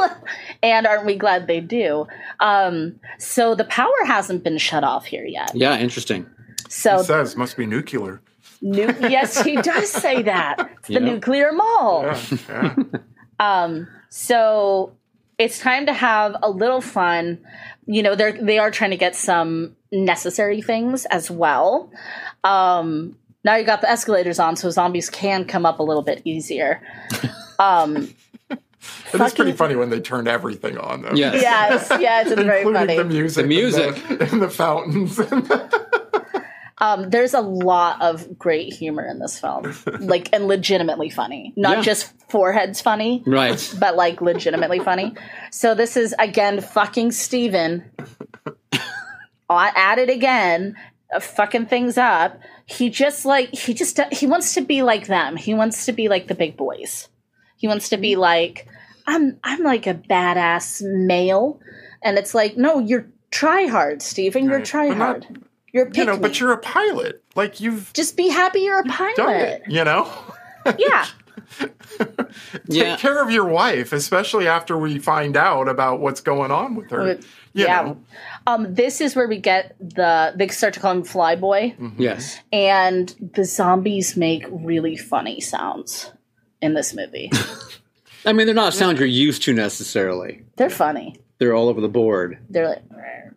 And aren't we glad they do? Um, so the power hasn't been shut off here yet. Yeah, interesting. So It says must be nuclear. nu- yes, he does say that. It's the Yeah. nuclear mall. Yeah, yeah. Um, so it's time to have a little fun. You know, they're they are trying to get some necessary things as well. Um, now you got the escalators on, so zombies can come up a little bit easier. Um, It is pretty Fucking- funny when they turned everything on, though. Yes. Yes, yes, it's very Including funny. the music. The music. And the, and the fountains. Um, there's a lot of great humor in this film, like, and legitimately funny. Not Yeah. just foreheads funny, Right. but like legitimately funny. So this is again fucking Steven. On- At it again, uh, fucking things up. He just like he just he wants to be like them. He wants to be like the big boys. He wants to be like I'm. I'm like a badass male, and it's like no, you're try hard, Steven. You're Right. try But not- hard. You're a You know, pick but me. you're a pilot. Like, you've Just be happy you're a done pilot. it, you know? Yeah. Yeah. Take care of your wife, especially after we find out about what's going on with her. With- You yeah. know? Um, this is where we get the they start to call him Flyboy, Yes. and the zombies make really funny sounds in this movie. I mean, they're not sounds you're used to necessarily. They're funny. They're all over the board. They're like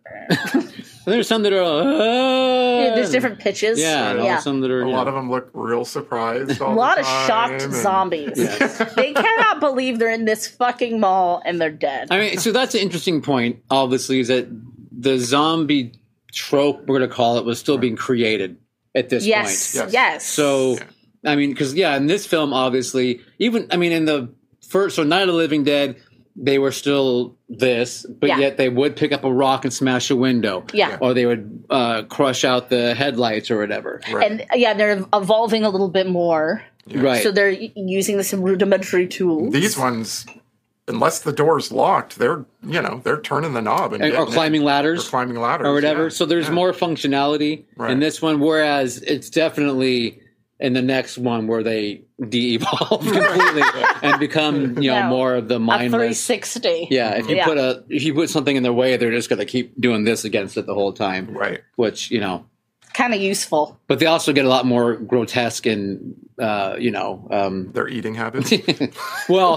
And there's some that are. Uh, there's different pitches. Yeah, and yeah. all some that are. A you lot know. of them look real surprised all A lot the of time, shocked and- zombies. They cannot believe they're in this fucking mall and they're dead. I mean, so that's an interesting point. Obviously, is that the zombie trope we're going to call it was still being created at this yes, point. Yes. yes. So, I mean, because yeah, in this film, obviously, even I mean, in the first, so Night of the Living Dead, they were still this, but Yeah. yet they would pick up a rock and smash a window, Yeah. or they would uh, crush out the headlights or whatever. Right. And yeah, they're evolving a little bit more. Right. So they're y- using some rudimentary tools. These ones, unless the door's locked, they're, you know, they're turning the knob and And- or getting it. climbing ladders. Or climbing ladders. or whatever. yeah. So there's Yeah. more functionality Right. in this one, whereas it's definitely in the next one where they de-evolve completely and become, you know, No. more of the a three mindless. sixty. Yeah, if you Yeah. put a if you put something in their way, they're just going to keep doing this against it the whole time. Right. Which, you know, Kind of useful. but they also get a lot more grotesque and uh, you know, um, Their eating habits. well,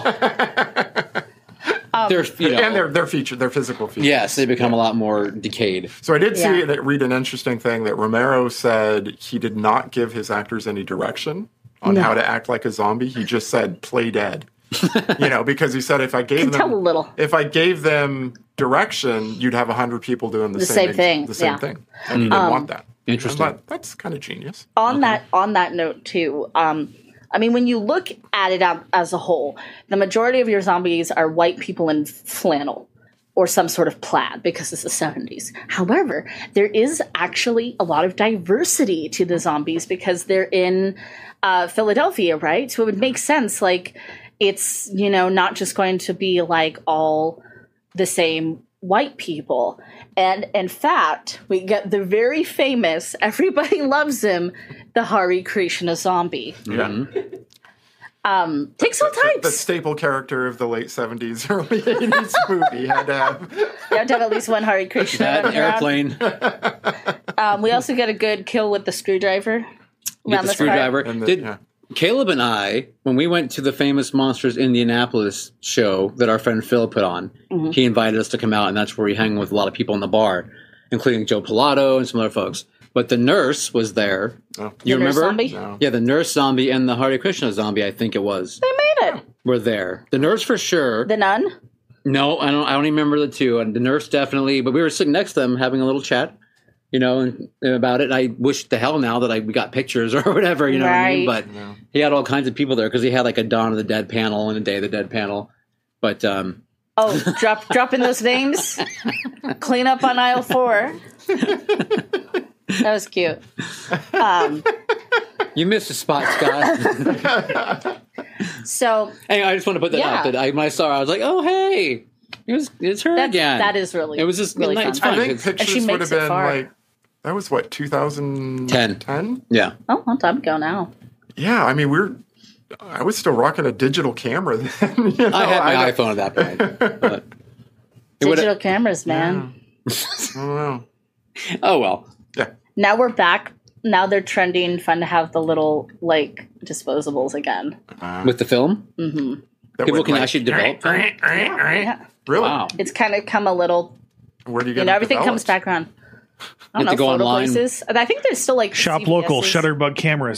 Um, they're you know, and their, their feature, their physical features. yes, they become a lot more decayed. So I did see Yeah. that read an interesting thing that Romero said he did not give his actors any direction on how to act like a zombie. He just said play dead. You know, because he said if I gave Can them tell a little. if I gave them direction, you'd have a hundred people doing the, The same, same ex- thing, The same yeah. thing, and he didn't want that. Interesting. I thought, that's kind of genius. on that on that note too, um, I mean, when you look at it out as a whole, the majority of your zombies are white people in flannel or some sort of plaid because it's the seventies. However, there is actually a lot of diversity to the zombies because they're in uh, Philadelphia, right? So it would make sense. Like, it's, you know, not just going to be like all the same white people. And in fact, we get the very famous, everybody loves him, the Hare Krishna zombie. Yeah. Um, takes all The, types. the staple character of the late seventies, early eighties movie had to have. You have to have at least one Hare Krishna. That running around. airplane, Um, we also get a good kill with the screwdriver. get around the this part. screwdriver. And the- Did yeah. Caleb and I, when we went to the famous Monsters Indianapolis show that our friend Phil put on, Mm-hmm. he invited us to come out, and that's where we hang with a lot of people in the bar, including Joe Pilato and some other folks. But the nurse was there. Oh. You The nurse remember? zombie? No. Yeah, the nurse zombie and the Hare Krishna zombie, I think it was, They made it. were there. The nurse for sure. The nun. No, I don't. I don't even remember the two. And the nurse definitely. But we were sitting next to them having a little chat, you know, and, about it. And I wish to hell now that I we got pictures or whatever, you know what I mean? Right. But he had all kinds of people there because he had like a Dawn of the Dead panel and a Day of the Dead panel. But um, Oh, drop drop in those names. Clean up on aisle four. That was cute. Um, you missed a spot, Scott. so Anyway, I just want to put that Yeah. out. That I, when I saw her, I was like, oh hey, it was it's her that's, again. that is really It was just really it's fun. fun. I think It's- pictures she would makes have it been far. like that was what two thousand Ten. ten. Yeah. Oh, a long time ago now. Yeah, I mean we're. I was still rocking a digital camera then. You know? I had my I, iPhone at that point. But it would've- Digital cameras, man. I don't know. oh well. Yeah. Now we're back. Now they're trending. Fun to have the little like disposables again. With the film, That people went can like, actually develop them. Yeah. Really? Wow. It's kind of come a little. Where do you get You know, it everything comes developed? back around. I You don't have to know, go photo online. places. And I think there's still like Shop C V Ss. local, Shutterbug cameras.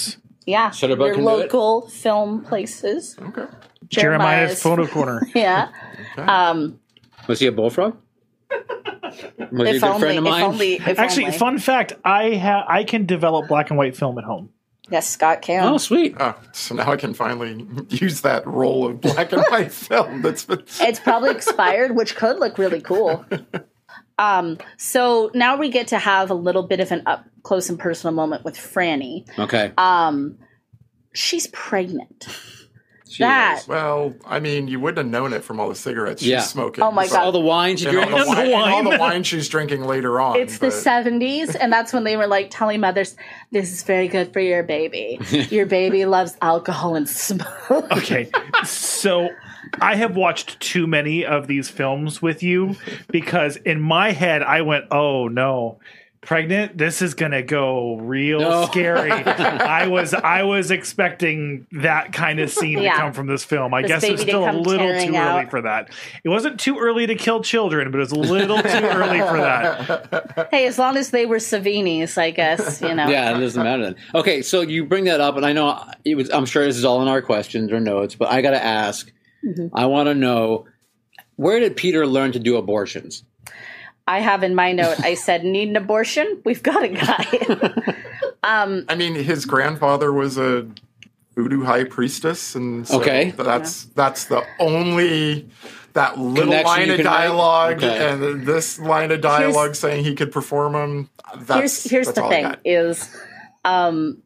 Yeah. Shutterbug Your can do it? local film places. Okay. Jeremiah's Photo Corner. Yeah. Okay. Um, Was he a bullfrog? Was he a if good only, friend of if mine? only, if Actually, only. fun fact: I ha- I can develop black and white film at home. Yes, Scott can. Oh, sweet. Oh, so now I can finally use that roll of black and white film that's been. It's probably expired, which could look really cool. Um, so now we get to have a little bit of an up close and personal moment with Franny. Okay. Um, she's pregnant. She that- is. Well, I mean, you wouldn't have known it from all the cigarettes she's Yeah. smoking. Oh my So- God. All the wine she And all, drinks. the wine, and all the wine. wine she's drinking later on. It's the but- seventies, and that's when they were like telling mothers, "This is very good for your baby. Your baby loves alcohol and smoke." Okay, so I have watched too many of these films with you because in my head I went, "Oh no, pregnant! This is gonna go real No. scary." I was I was expecting that kind of scene Yeah. to come from this film. I This guess it was baby to still a come little tearing too early out. for that. It wasn't too early to kill children, but it was a little too early for that. Hey, as long as they were Savinis, I guess you know. Yeah, it doesn't matter then. Okay, so you bring that up, and I know it was. I'm sure this is all in our questions or notes, but I got to ask. Mm-hmm. I want to know, where did Peter learn to do abortions? I have in my note. I said, "Need an abortion? We've got a guy." I mean, his grandfather was a voodoo high priestess, and so Okay. that's that's the only that little Connection line you of can make? dialogue Okay. and this line of dialogue saying he could perform them. That's, here's here's that's the all I thing: got. is, um,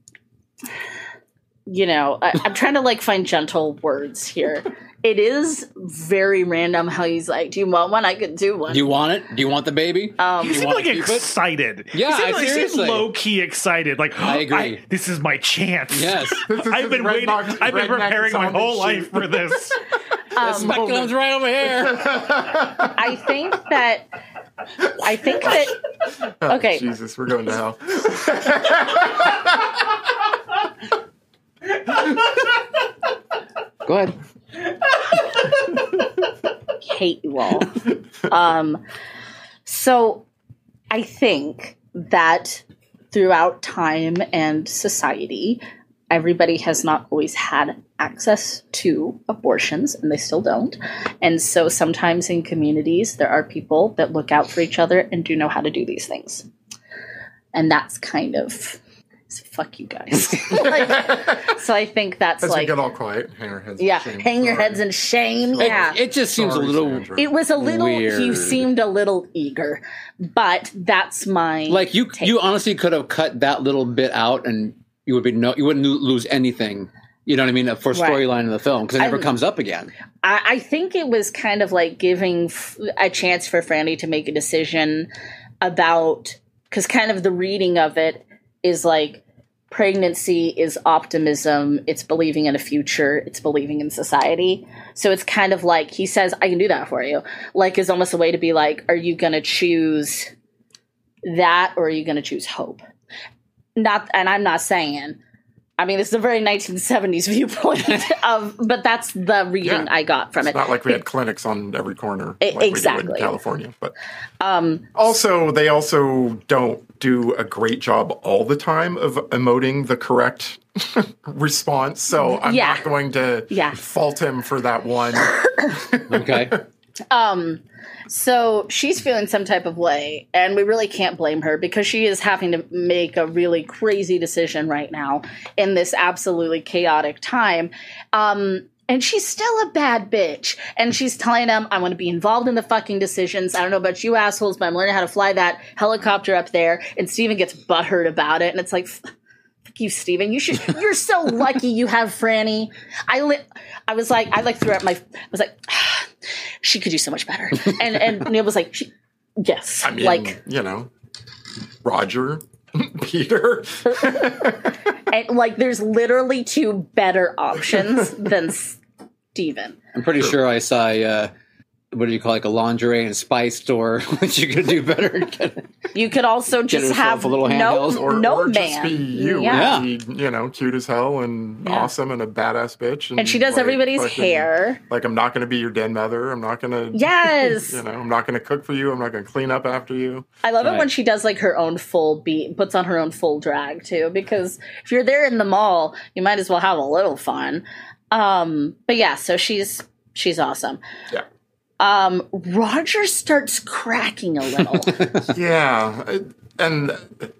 you know, I, I'm trying to like find gentle words here. It is very random how he's like, "Do you want one? I could do one." Do you want it? Do you want the baby? Um, He You seemed wanna like keep it? excited. Yeah, he seemed, I- he seemed seriously. low key excited. Like I agree. this is my chance. Yes. This is I've been red waiting. box- I've been redneck preparing my zombie whole shoot. life for this. Speculum's right over here. I think that. I think that. Okay. Jesus, we're going to hell. Go ahead. Hate you all. Um, so I think that throughout time and society, everybody has not always had access to abortions, and they still don't. And so sometimes in communities, there are people that look out for each other and do know how to do these things. And that's kind of. So fuck you guys. Like, so I think that's As like. we get all quiet, hang our heads in Yeah, shame. hang your Sorry. heads in shame. Yeah. It, it just seems Sorry, a little Sandra. It was a little. He Weird. seemed a little eager, but that's my like you. take. You honestly could have cut that little bit out, and you would be no. You wouldn't lo- lose anything. You know what I mean? For Right. storyline in the film, because it never I'm- comes up again. I, I think it was kind of like giving f- a chance for Franny to make a decision about because kind of the reading of it is like pregnancy is optimism. It's believing in a future. It's believing in society. So it's kind of like he says, "I can do that for you." Like is almost a way to be like, "Are you going to choose that, or are you going to choose hope?" Not, and I'm not saying. I mean, this is a very nineteen seventies viewpoint of, but that's the reading Yeah. I got from It's it. not like we had clinics on every corner, E- like we do exactly. in California. But um, also, they also don't do a great job all the time of emoting the correct response. So I'm Yeah. not going to Yeah. fault him for that one. Okay. So she's feeling some type of way, and we really can't blame her because she is having to make a really crazy decision right now in this absolutely chaotic time. Um, and she's still a bad bitch. And she's telling him, "I want to be involved in the fucking decisions. I don't know about you assholes, but I'm learning how to fly that helicopter up there." And Steven gets butthurt about it. And it's like, fuck you, Steven. You should, you're so lucky you have Franny. I li- I was like, I like threw out my, I was like, she could do so much better. And and Neil was like, she, yes. I mean, like, you know, Roger, Peter. and, like, there's literally two better options than Steven. I'm pretty sure I saw uh, what do you call it, like a lingerie and spice store, which you could do better. You could also just yourself have a little no, handheld. Or, no or man. just be you, Yeah. and be, you know, cute as hell and Yeah. awesome and a badass bitch. And, And she does like, everybody's fucking- hair. Like, I'm not going to be your den mother. I'm not going to. Yes. You know, I'm not going to cook for you. I'm not going to clean up after you. I love it Right. when she does like her own full beat, puts on her own full drag too, because if you're there in the mall, you might as well have a little fun. Um, but yeah, so she's she's awesome. Yeah. Um, Roger starts cracking a little. Yeah. it- And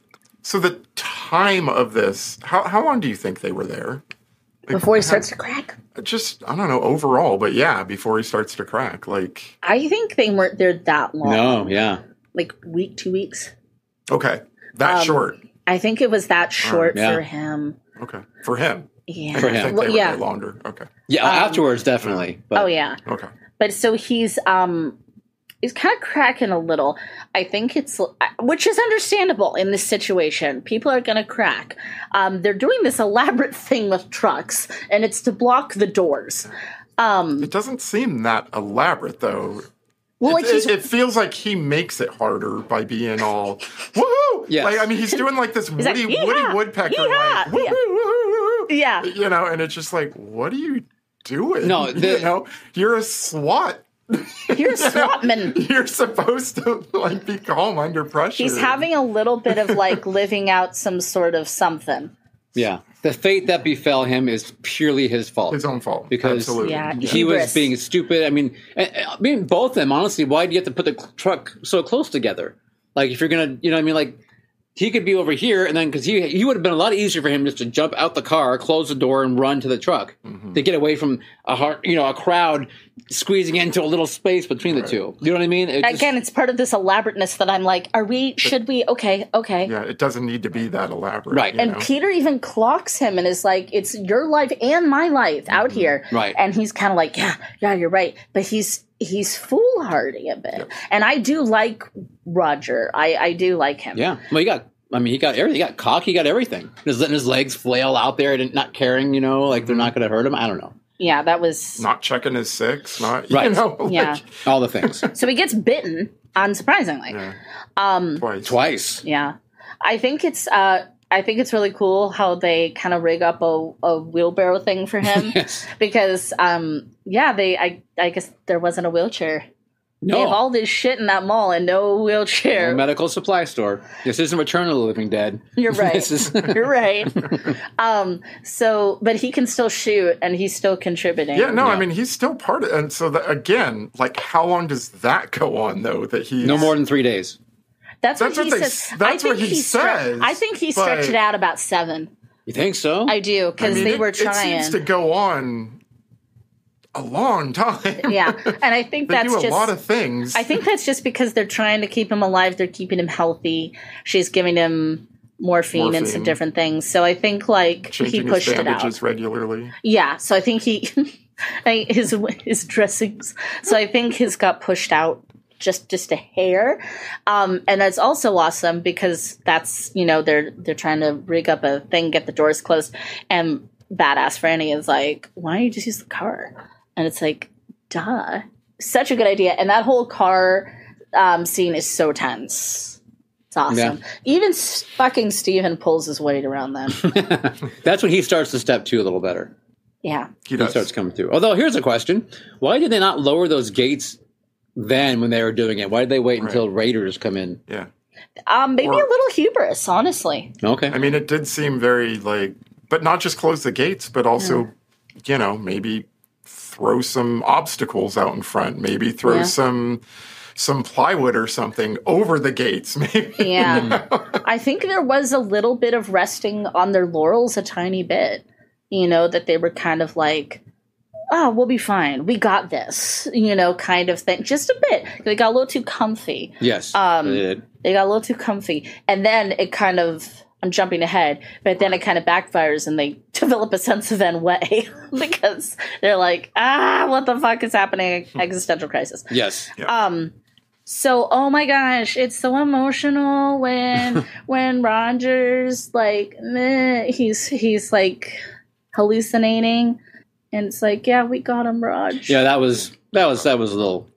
so the time of this, how, how long do you think they were there? Like, Before he starts to crack. Just, I don't know, overall, but yeah, before he starts to crack. Like, I think they weren't there that long. No, yeah. Like week, two weeks. okay, that Um, short. I think it was that short yeah. for him. Okay. For him. Yeah. For I him. think Well, they were yeah. there longer. Okay. Yeah, afterwards, definitely. But Oh yeah. Okay. But so he's um he's kind of cracking a little. I think it's which is understandable in this situation. People are going to crack. Um they're doing this elaborate thing with trucks and it's to block the doors. Um It doesn't seem that elaborate, though. well like it, he's it, it feels like he makes it harder by being all woohoo. Yes. Like, I mean, he's doing like this like, Woody, "Yeehaw! Woody Woodpecker, Yeehaw!" like woo, Yeah. woo, woo, woo, woo. yeah. You know, and it's just like, what are you doing? No, the- you know, you're a SWAT. You're a swatman. You're supposed to like be calm under pressure. He's having a little bit of like living out some sort of something. yeah. The fate that befell him is purely his fault. his own fault Because- Absolutely. Yeah. He Hubris. was being stupid. I mean, I I mean, both of them, honestly, why do you have to put the truck so close together? Like, if you're going to, you know what I mean? Like, he could be over here, and then, because he, he would have been a lot easier for him just to jump out the car, close the door, and run to the truck Mm-hmm. to get away from a heart, you know, a crowd squeezing into a little space between the two. You know what I mean? It just- Again, it's part of this elaborateness that I'm like, are we, should we, okay, okay. Yeah, it doesn't need to be that elaborate. Right. you And know? Peter even clocks him and is like, it's your life and my life out here. Right. And he's kind of like, yeah, yeah, you're right. But he's he's foolhardy a bit. And I do like Roger. I, I do like him. Yeah. Well, he got. I mean, he got everything. He got cock. He got everything. Just letting his legs flail out there and not caring. You know, like they're not going to hurt him. I don't know. Yeah, that was. not checking his six, not Right. you know, like, Yeah. All the things. So he gets bitten, unsurprisingly. yeah, Um, twice. Twice. yeah. I think it's. Uh, I think it's really cool how they kind of rig up a, a wheelbarrow thing for him. Yes. Because, um, yeah, they. I, I guess there wasn't a wheelchair. They have No. all this shit in that mall and no wheelchair. No medical supply store. This isn't Return of the Living Dead. You're right. This is. You're right. Um, so, but he can still shoot and he's still contributing. Yeah, no, Yeah. I mean he's still part of, and so that, again, like how long does that go on though? That he's No more than three days. That's, That's what he what they- says. that's I what think he stre- says, I think he stretched but- it out about seven. You think so? I do I because mean, they it, were it trying. seems to go on a long time. Yeah, and I think they that's do a just. lot of things. I think that's just because they're trying to keep him alive. They're keeping him healthy. She's giving him morphine, and some Morphine. different things. So I think like changing he pushed his it out. bandages regularly. Yeah, so I think he I, his his dressings. So I think his got pushed out just just a hair, um, and that's also awesome because that's you know they're they're trying to rig up a thing, get the doors closed, and badass Franny is like, why don't you just use the car? And it's like, duh, such a good idea. And that whole car um, scene is so tense. It's awesome. Yeah. Even s- fucking Steven pulls his weight around them. That's when he starts to step two a little better. Yeah. He He does. starts coming through. Although, here's a question. Why did they not lower those gates then when they were doing it? Why did they wait until raiders come in? Yeah. Um, maybe Or- a little hubris, honestly. Okay. I mean, it did seem very like, but not just close the gates, but also, you know, maybe throw some obstacles out in front. Maybe throw Yeah. some some plywood or something over the gates. Maybe. Yeah. I think there was a little bit of resting on their laurels a tiny bit. You know, that they were kind of like, oh, we'll be fine. We got this, you know, kind of thing. Just a bit. They got a little too comfy. yes. Um, they did. They got a little too comfy. And then it kind of, I'm jumping ahead, but then it kind of backfires and they develop a sense of ennui because they're like, ah, what the fuck is happening? Existential crisis. Yes. Um, so, oh my gosh, it's so emotional when when Roger's like, meh, he's he's like hallucinating, and it's like, yeah, we got him, Raj. Yeah, that was that was that was a little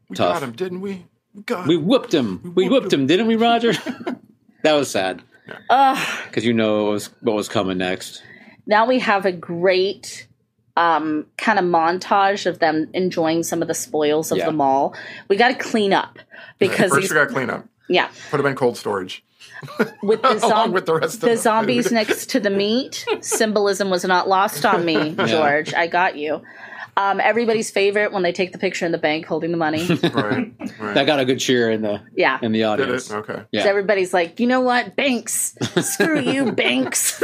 We tough. got him, didn't we? We got We him. whooped him. We whooped him, didn't we, Roger? That was sad. Because you know what was, what was coming next. Now we have a great um, kind of montage of them enjoying some of the spoils of Yeah. the mall. We got to clean up because First, these, we got to clean up. yeah, Put them in cold storage. with the, Along zom- with the rest of the the zombies food. next to the meat, symbolism was not lost on me, George. I got you. Um, everybody's favorite when they take the picture in the bank holding the money. Right. right. That got a good cheer in the Yeah. in the Did audience. it? Okay. Yeah. So everybody's like, you know what, Banks? Screw you, Banks.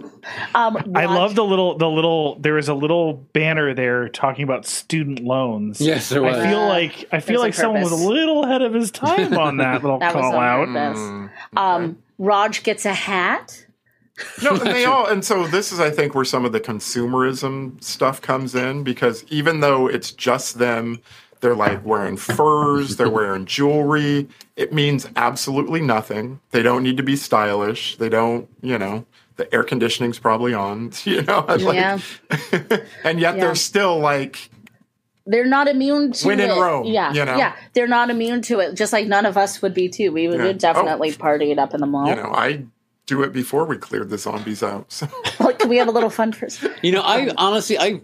um, I Rod- love the little the little there is a little banner there talking about student loans. Yes, there was. I feel Uh, like I feel there's a like someone was a purpose. little ahead of his time on that little That was call on out. purpose. Mm, Um, Raj gets a hat. No, and they all, and so this is, I think, where some of the consumerism stuff comes in, because even though it's just them, they're like wearing furs, they're wearing jewelry. It means absolutely nothing. They don't need to be stylish. They don't, you know, the air conditioning's probably on, you know, and like, Yeah. and yet Yeah. they're still like, They're not immune to When it. in Rome, yeah, you know? yeah, they're not immune to it. Just like none of us would be too. We would Yeah. we'd definitely party it up in the mall. you know, I do it before we cleared the zombies out. So. Like, can we have a little fun first? You know, I honestly, I,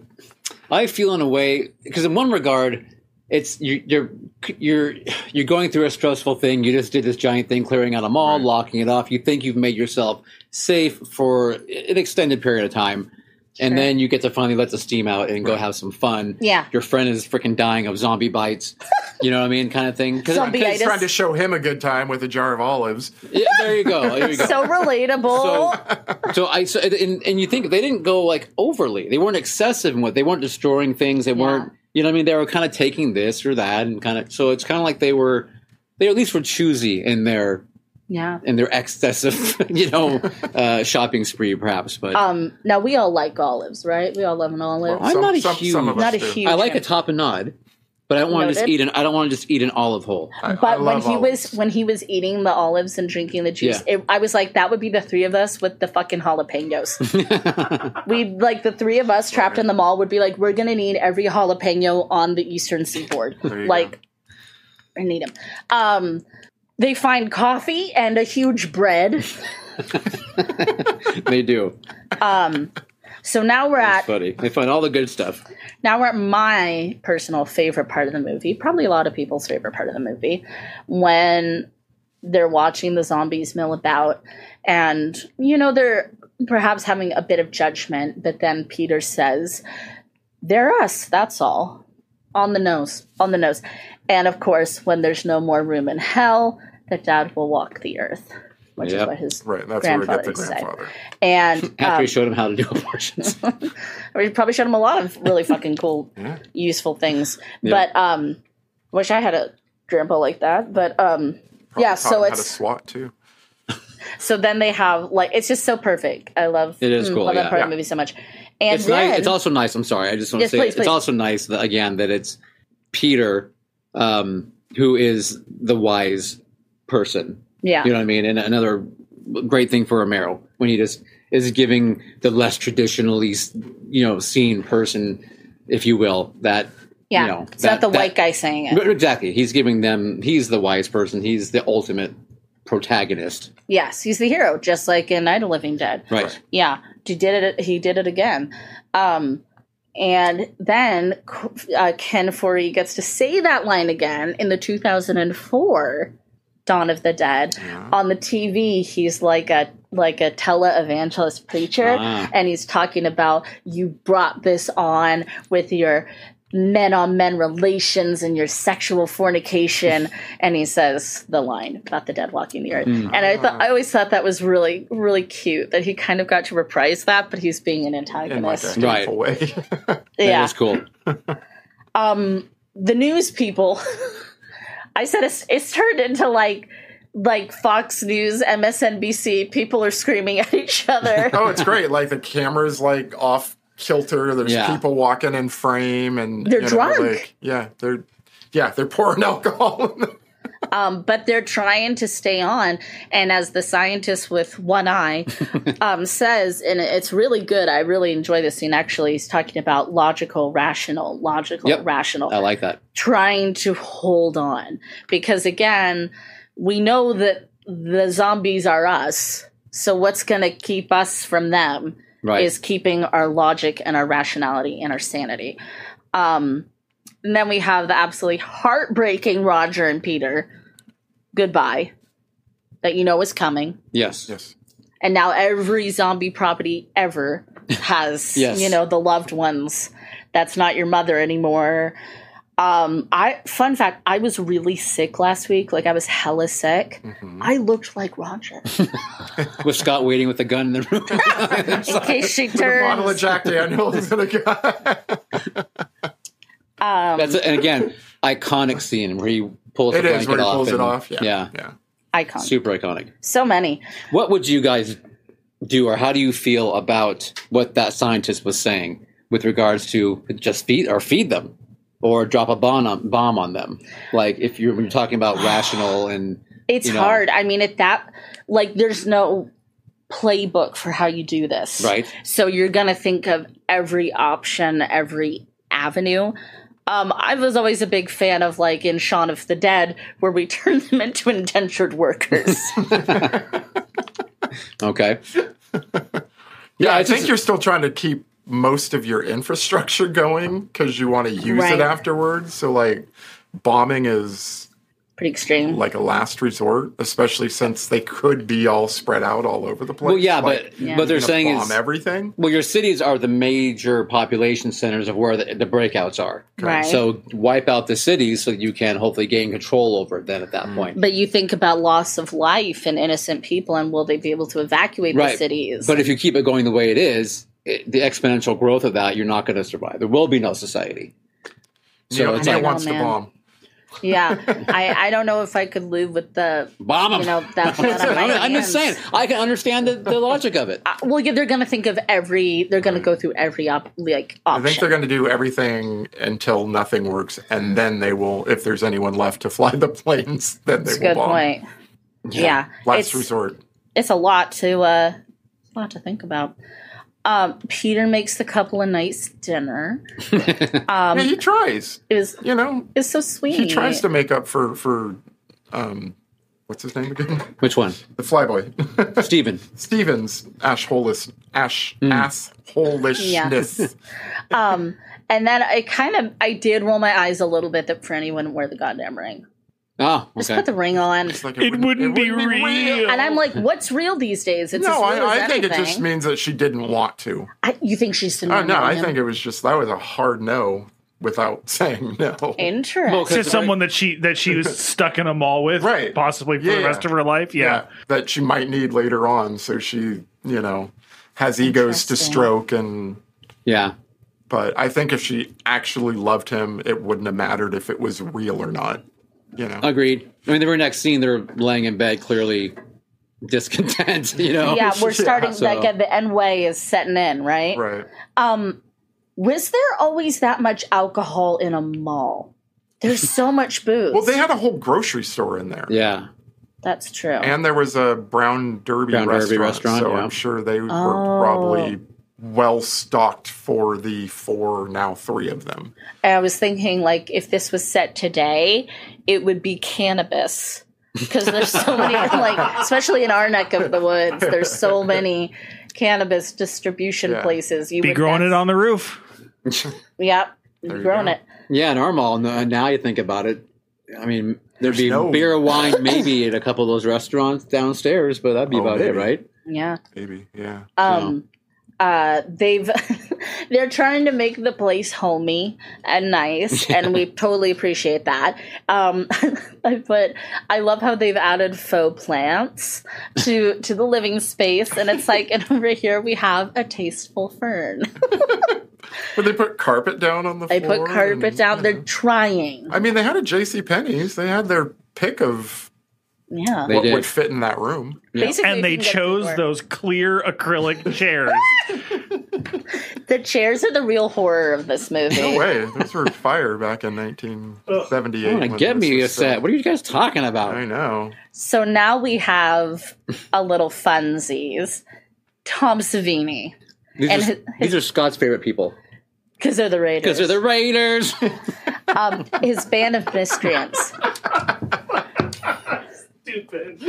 I feel in a way because in one regard, it's you, you're you're you're going through a stressful thing. You just did this giant thing, clearing out a mall, Right. locking it off. You think you've made yourself safe for an extended period of time, and Sure. then you get to finally let the steam out and go have some fun. Yeah. Your friend is freaking dying of zombie bites. You know what I mean, kind of thing. 'Cause- Zombie- He's trying to show him a good time with a jar of olives. yeah, there you go. There you go. So relatable. So I so and, and you think they didn't go like overly. They weren't excessive in what they weren't destroying things. They weren't, you know what I mean? They were kind of taking this or that and kind of so it's kind of like they were they at least were choosy in their yeah. in their excessive, you know, uh, shopping spree perhaps, but Um. Now we all like olives, right? We all love an olive. I'm not a huge- of us not a do. huge. I like a fan. top and nod, but I don't want to just Noted. eat an I don't want to just eat an olive whole. I- I But when love he olives. was when he was eating the olives and drinking the juice, Yeah. it, I was like, that would be the three of us with the fucking jalapenos. We like the three of us trapped in the mall would be like, we're gonna need every jalapeno on the eastern seaboard. There you Like, I need them. Um, they find coffee and a huge bread. They do. Um, so now we're It's at funny. They find all the good stuff. now we're at my personal favorite part of the movie, probably a lot of people's favorite part of the movie, when they're watching the zombies mill about and, you know, they're perhaps having a bit of judgment, but then Peter says, they're us, that's all. On the nose, on the nose. And of course, when there's no more room in hell, the dad will walk the earth, which Yep. is what his Right, that's where we get grandfather the said. grandfather. And After um, we showed him how to do abortions. we probably showed him a lot of really fucking cool, Yeah. useful things. Yeah. But um, wish I had a grandpa like that. But um, yeah, Taught so him how to it's SWAT too. so then they have like it's just so perfect. I love It is mm, cool, love yeah. that part of Yeah. the movie so much. And It's then nice. It's also nice. I'm sorry. I just want Yes, to say please, it's please. also nice that again that it's Peter, um, who is the wise person. yeah, You know what I mean? And another great thing for Romero when he just is giving the less traditionally, you know, seen person, if you will, that yeah. you know, it's that- not the that- white guy saying it. But exactly. He's giving them. He's the wise person. He's the ultimate protagonist. Yes, he's the hero, just like in Night of the Living Dead. Right. Yeah, he did it. He did it again. Um, and then uh, Ken Foree gets to say that line again in the two thousand four Dawn of the Dead. On the T V, he's like a like a televangelist preacher, Ah. and he's talking about you brought this on with your men on men relations and your sexual fornication, and he says the line about the dead walking the earth. And I thought I always thought that was really really cute that he kind of got to reprise that, but he's being an In like a antagonist. Right. hateful way. That Yeah, is cool. um, the news people. I said it's it's turned into like like Fox News, M S N B C. People are screaming at each other. Oh, it's great. Like the camera's like off kilter. There's Yeah. people walking in frame, and They're you know, drunk. like, yeah, they're yeah, they're pouring alcohol. Um, but they're trying to stay on. And as the scientist with one eye um, says, and it's really good. I really enjoy this scene. Actually, he's talking about logical, rational, logical, Yep. rational. I like that. Trying to hold on. Because again, we know that the zombies are us. So what's going to keep us from them Right. is keeping our logic and our rationality and our sanity. Um, and then we have the absolutely heartbreaking Roger and Peter. Goodbye. That you know is coming. Yes. Yes. And now every zombie property ever has, Yes. you know, the loved ones. That's not your mother anymore. Um, I fun fact, I was really sick last week. Like I was hella sick. Mm-hmm. I looked like Roger. With Scott waiting with the gun in the room. In case she A bottle of turns. Jack Daniels and a guy. Um, That's and again, iconic scene where he pulls It the is blanket when he off. pulls it and- off. Yeah. yeah, Yeah. icon. super iconic. So many. What would you guys do, or how do you feel about what that scientist was saying with regards to just feed or feed them, or drop a bomb on, bomb on them? Like if you're, when you're talking about rational and It's you know, hard. I mean, at that, like, there's no playbook for how you do this. Right. So you're going to think of every option, every avenue. Um, I was always a big fan of, like, in Shaun of the Dead, where we turn them into indentured workers. okay, Yeah, I it's think just- you're still trying to keep most of your infrastructure going because you want to use Right. it afterwards. So, like, bombing is Pretty extreme. like a last resort, especially since they could be all spread out all over the place. well, yeah, Like, but Yeah. what they're you're gonna saying bomb is everything. well, your cities are the major population centers of where the, the breakouts are. Right. So wipe out the cities so you can hopefully gain control over it then at that point. But you think about loss of life and innocent people, and will they be able to evacuate the Right. cities? But if you keep it going the way it is, it, the exponential growth of that, you're not going to survive. There will be no society. So Neil, it's Neil like, know, wants to man. bomb. yeah, I, I don't know if I could live with the, bomb 'em. you know, that blood on my I'm, I'm just saying, hands. I can understand the, the logic of it. Uh, well, yeah, they're going to think of every. They're going to go through every op, like I option. think they're going to do everything until nothing works, and then they will, if there's anyone left to fly the planes, then they That's a will good bomb. point. Yeah, Last it's resort. it's a lot to uh, a lot to think about. Um, Peter makes the couple a nice dinner. Um, Yeah, he tries. it was You know, it's so sweet. he tries to make up for for um, what's his name again? Which one? The flyboy. Steven. Stevens ash holishness. Ash Hmm. ass holishness. Um, and then I kind of I did roll my eyes a little bit that Franny wouldn't wear the goddamn ring. Oh, Just okay. put the ring on. It's like It wouldn't be real. And I'm like, what's real these days? It's No, as real I, as I think it anything. just means that she didn't want to. I, you think she's Oh, no, I think it was just that was a hard no without saying no. interesting. Well, To someone that she that she was stuck in a mall with, Right. possibly for Yeah, the yeah. rest of her life. Yeah. Yeah, that she might need later on, so she, you know, has egos to Interesting. stroke and. Yeah. But I think if she actually loved him, it wouldn't have mattered if it was real or not. You know, Agreed. I mean, the very next scene, they're laying in bed, clearly discontent. You know. yeah, we're starting so- like at the end way is setting in, right? right? Um, was there always that much alcohol in a mall? There's so much booze. Well, they had a whole grocery store in there, Yeah. That's true. and there was a Brown Derby Brown Derby restaurant. restaurant, so yeah. I'm sure they were Oh. probably well stocked for the four, now three of them. And I was thinking, like, if this was set today, it would be cannabis. Because there's so many, like, especially in our neck of the woods, there's so many cannabis distribution Yeah. places. You Be would growing guess- it on the roof. Yep, There you growing go. it. Yeah, in our mall. no- Now you think about it. I mean, there'd be no- beer or wine maybe at a couple of those restaurants downstairs, but that'd be Oh, about it, maybe. right? Yeah. Maybe, yeah. Um, uh, they've they're trying to make the place homey and nice, and we totally appreciate that. Um, I put I love how they've added faux plants to to the living space, and it's like, and over here we have a tasteful fern. But they put carpet down on the They floor. put carpet and, down. you They're know. trying. I mean, they had a J C Penney's. They had their pick of Yeah. They what did. would fit in that room. Basically, And if they you can get chose through those clear acrylic chairs. it. The chairs are the real horror of this movie. No way. Those were fire back in nineteen seventy-eight. Oh, when get this me a was set. filmed. What are you guys talking about? I know. So now we have a little funsies. Tom Savini. These, And are, his- these are Scott's favorite people Because they're the Raiders. because they're the Raiders. um, his band of miscreants. Stupid.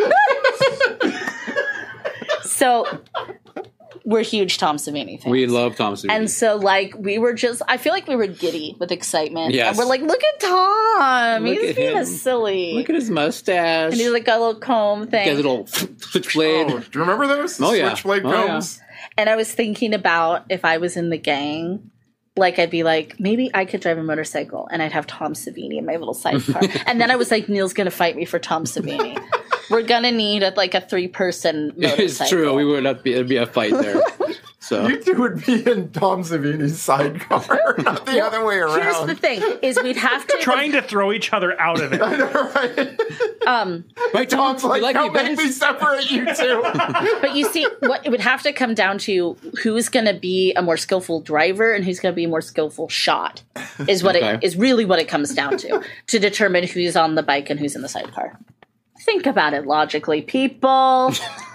So we're huge Tom Savini fans. we love Tom Savini. And so, like, we were just, I feel like we were giddy with excitement. Yes. And we're like, look at Tom. Look He's at being him. a silly. Look at his mustache. and he's like got a little comb He has a thing. little switchblade. Oh, do you remember those? Oh, yeah. Switchblade Oh, yeah. combs? And I was thinking about if I was in the gang, like, I'd be like, maybe I could drive a motorcycle and I'd have Tom Savini in my little sidecar. And then I was like, Neil's going to fight me for Tom Savini. We're going to need a, like a three person motorcycle. It's true. We would not be. It'd be a fight there. So You two would be in Tom Savini's sidecar, not the other way around. Here's the thing: is we'd have to Trying to throw each other out of it. I know, right? um, right, Tom, Tom's like, you like don't me, make Ben? me separate you two. but you see, what it would have to come down to who's going to be a more skillful driver and who's going to be a more skillful shot is what Okay. it is really what it comes down to to determine who's on the bike and who's in the sidecar. Think about it logically, people.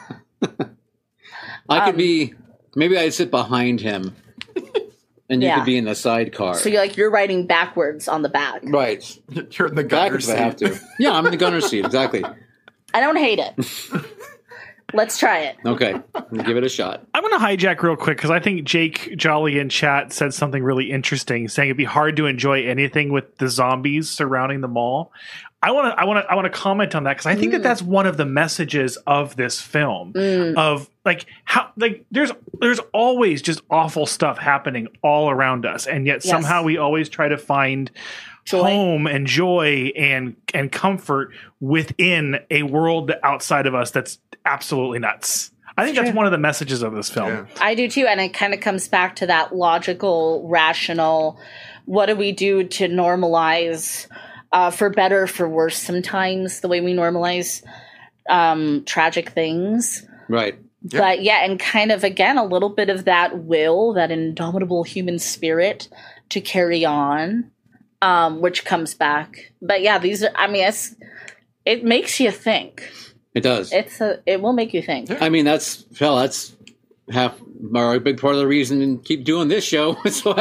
I could um, be. Maybe I'd sit behind him, and you Yeah. could be in the sidecar. So you're like you're riding backwards on the back. right. You're in the gunner Backwards if I have seat. to. Yeah, I'm in the gunner seat. Exactly. I don't hate it. Let's try it. Okay, give it a shot. I'm going to hijack real quick because I think Jake Jolly in chat said something really interesting, saying it'd be hard to enjoy anything with the zombies surrounding the mall. I want to, I want to, I want to comment on that because I think that that's one of the messages of this film. Of like how, like there's, there's always just awful stuff happening all around us, and yet Yes. somehow we always try to find Joy. home and joy and and comfort within a world outside of us that's absolutely nuts. I think that's one of the messages of this film. Yeah. I do too, and it kind of comes back to that logical, rational. What do we do to normalize, uh, for better, for worse? Sometimes the way we normalize um, tragic things, Right. Yeah. but yeah, and kind of again a little bit of that will, that indomitable human spirit to carry on, um, which comes back. But yeah, these are. I mean, it's, it makes you think. It does. It's a. It will make you think. I mean, that's hell. That's half or a big part of the reason to keep doing this show. so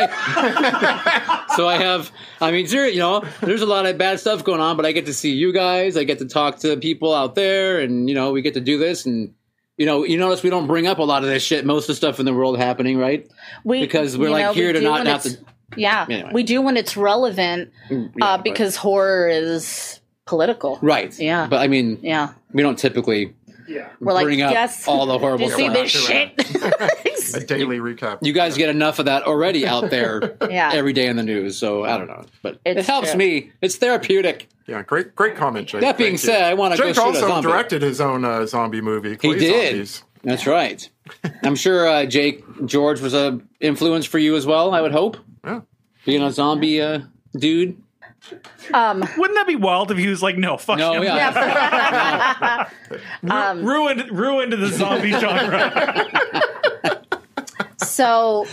I, so I have. I mean, seriously, you know, there's a lot of bad stuff going on, but I get to see you guys. I get to talk to people out there, and you know, we get to do this. And you know, you notice we don't bring up a lot of this shit. Most of the stuff in the world happening, right? We, Because we're you like know, here we to do not when have it's- to. Yeah, Anyway. we do when it's relevant, Yeah, uh, but- because horror is political. right. Yeah. But I mean, Yeah, we don't typically Yeah. we're like, bring up yes, all the horrible did you see stuff. this A shit? daily recap. You guys get enough of that already out there Yeah. every day in the news, so I don't know. But it It's helps true. me. It's therapeutic. Yeah, great, great comment, Jake. That being Thank said, you. I wanna go Jake shoot a also zombie. directed his own uh, zombie movie. He Clay did. Zombies. That's right. I'm sure uh, Jake George was a influence for you as well, I would hope. Yeah. Being a zombie uh, dude. um, Wouldn't that be wild if he was like, no, fuck No, him. yeah. um, ruined ruined the zombie genre. so,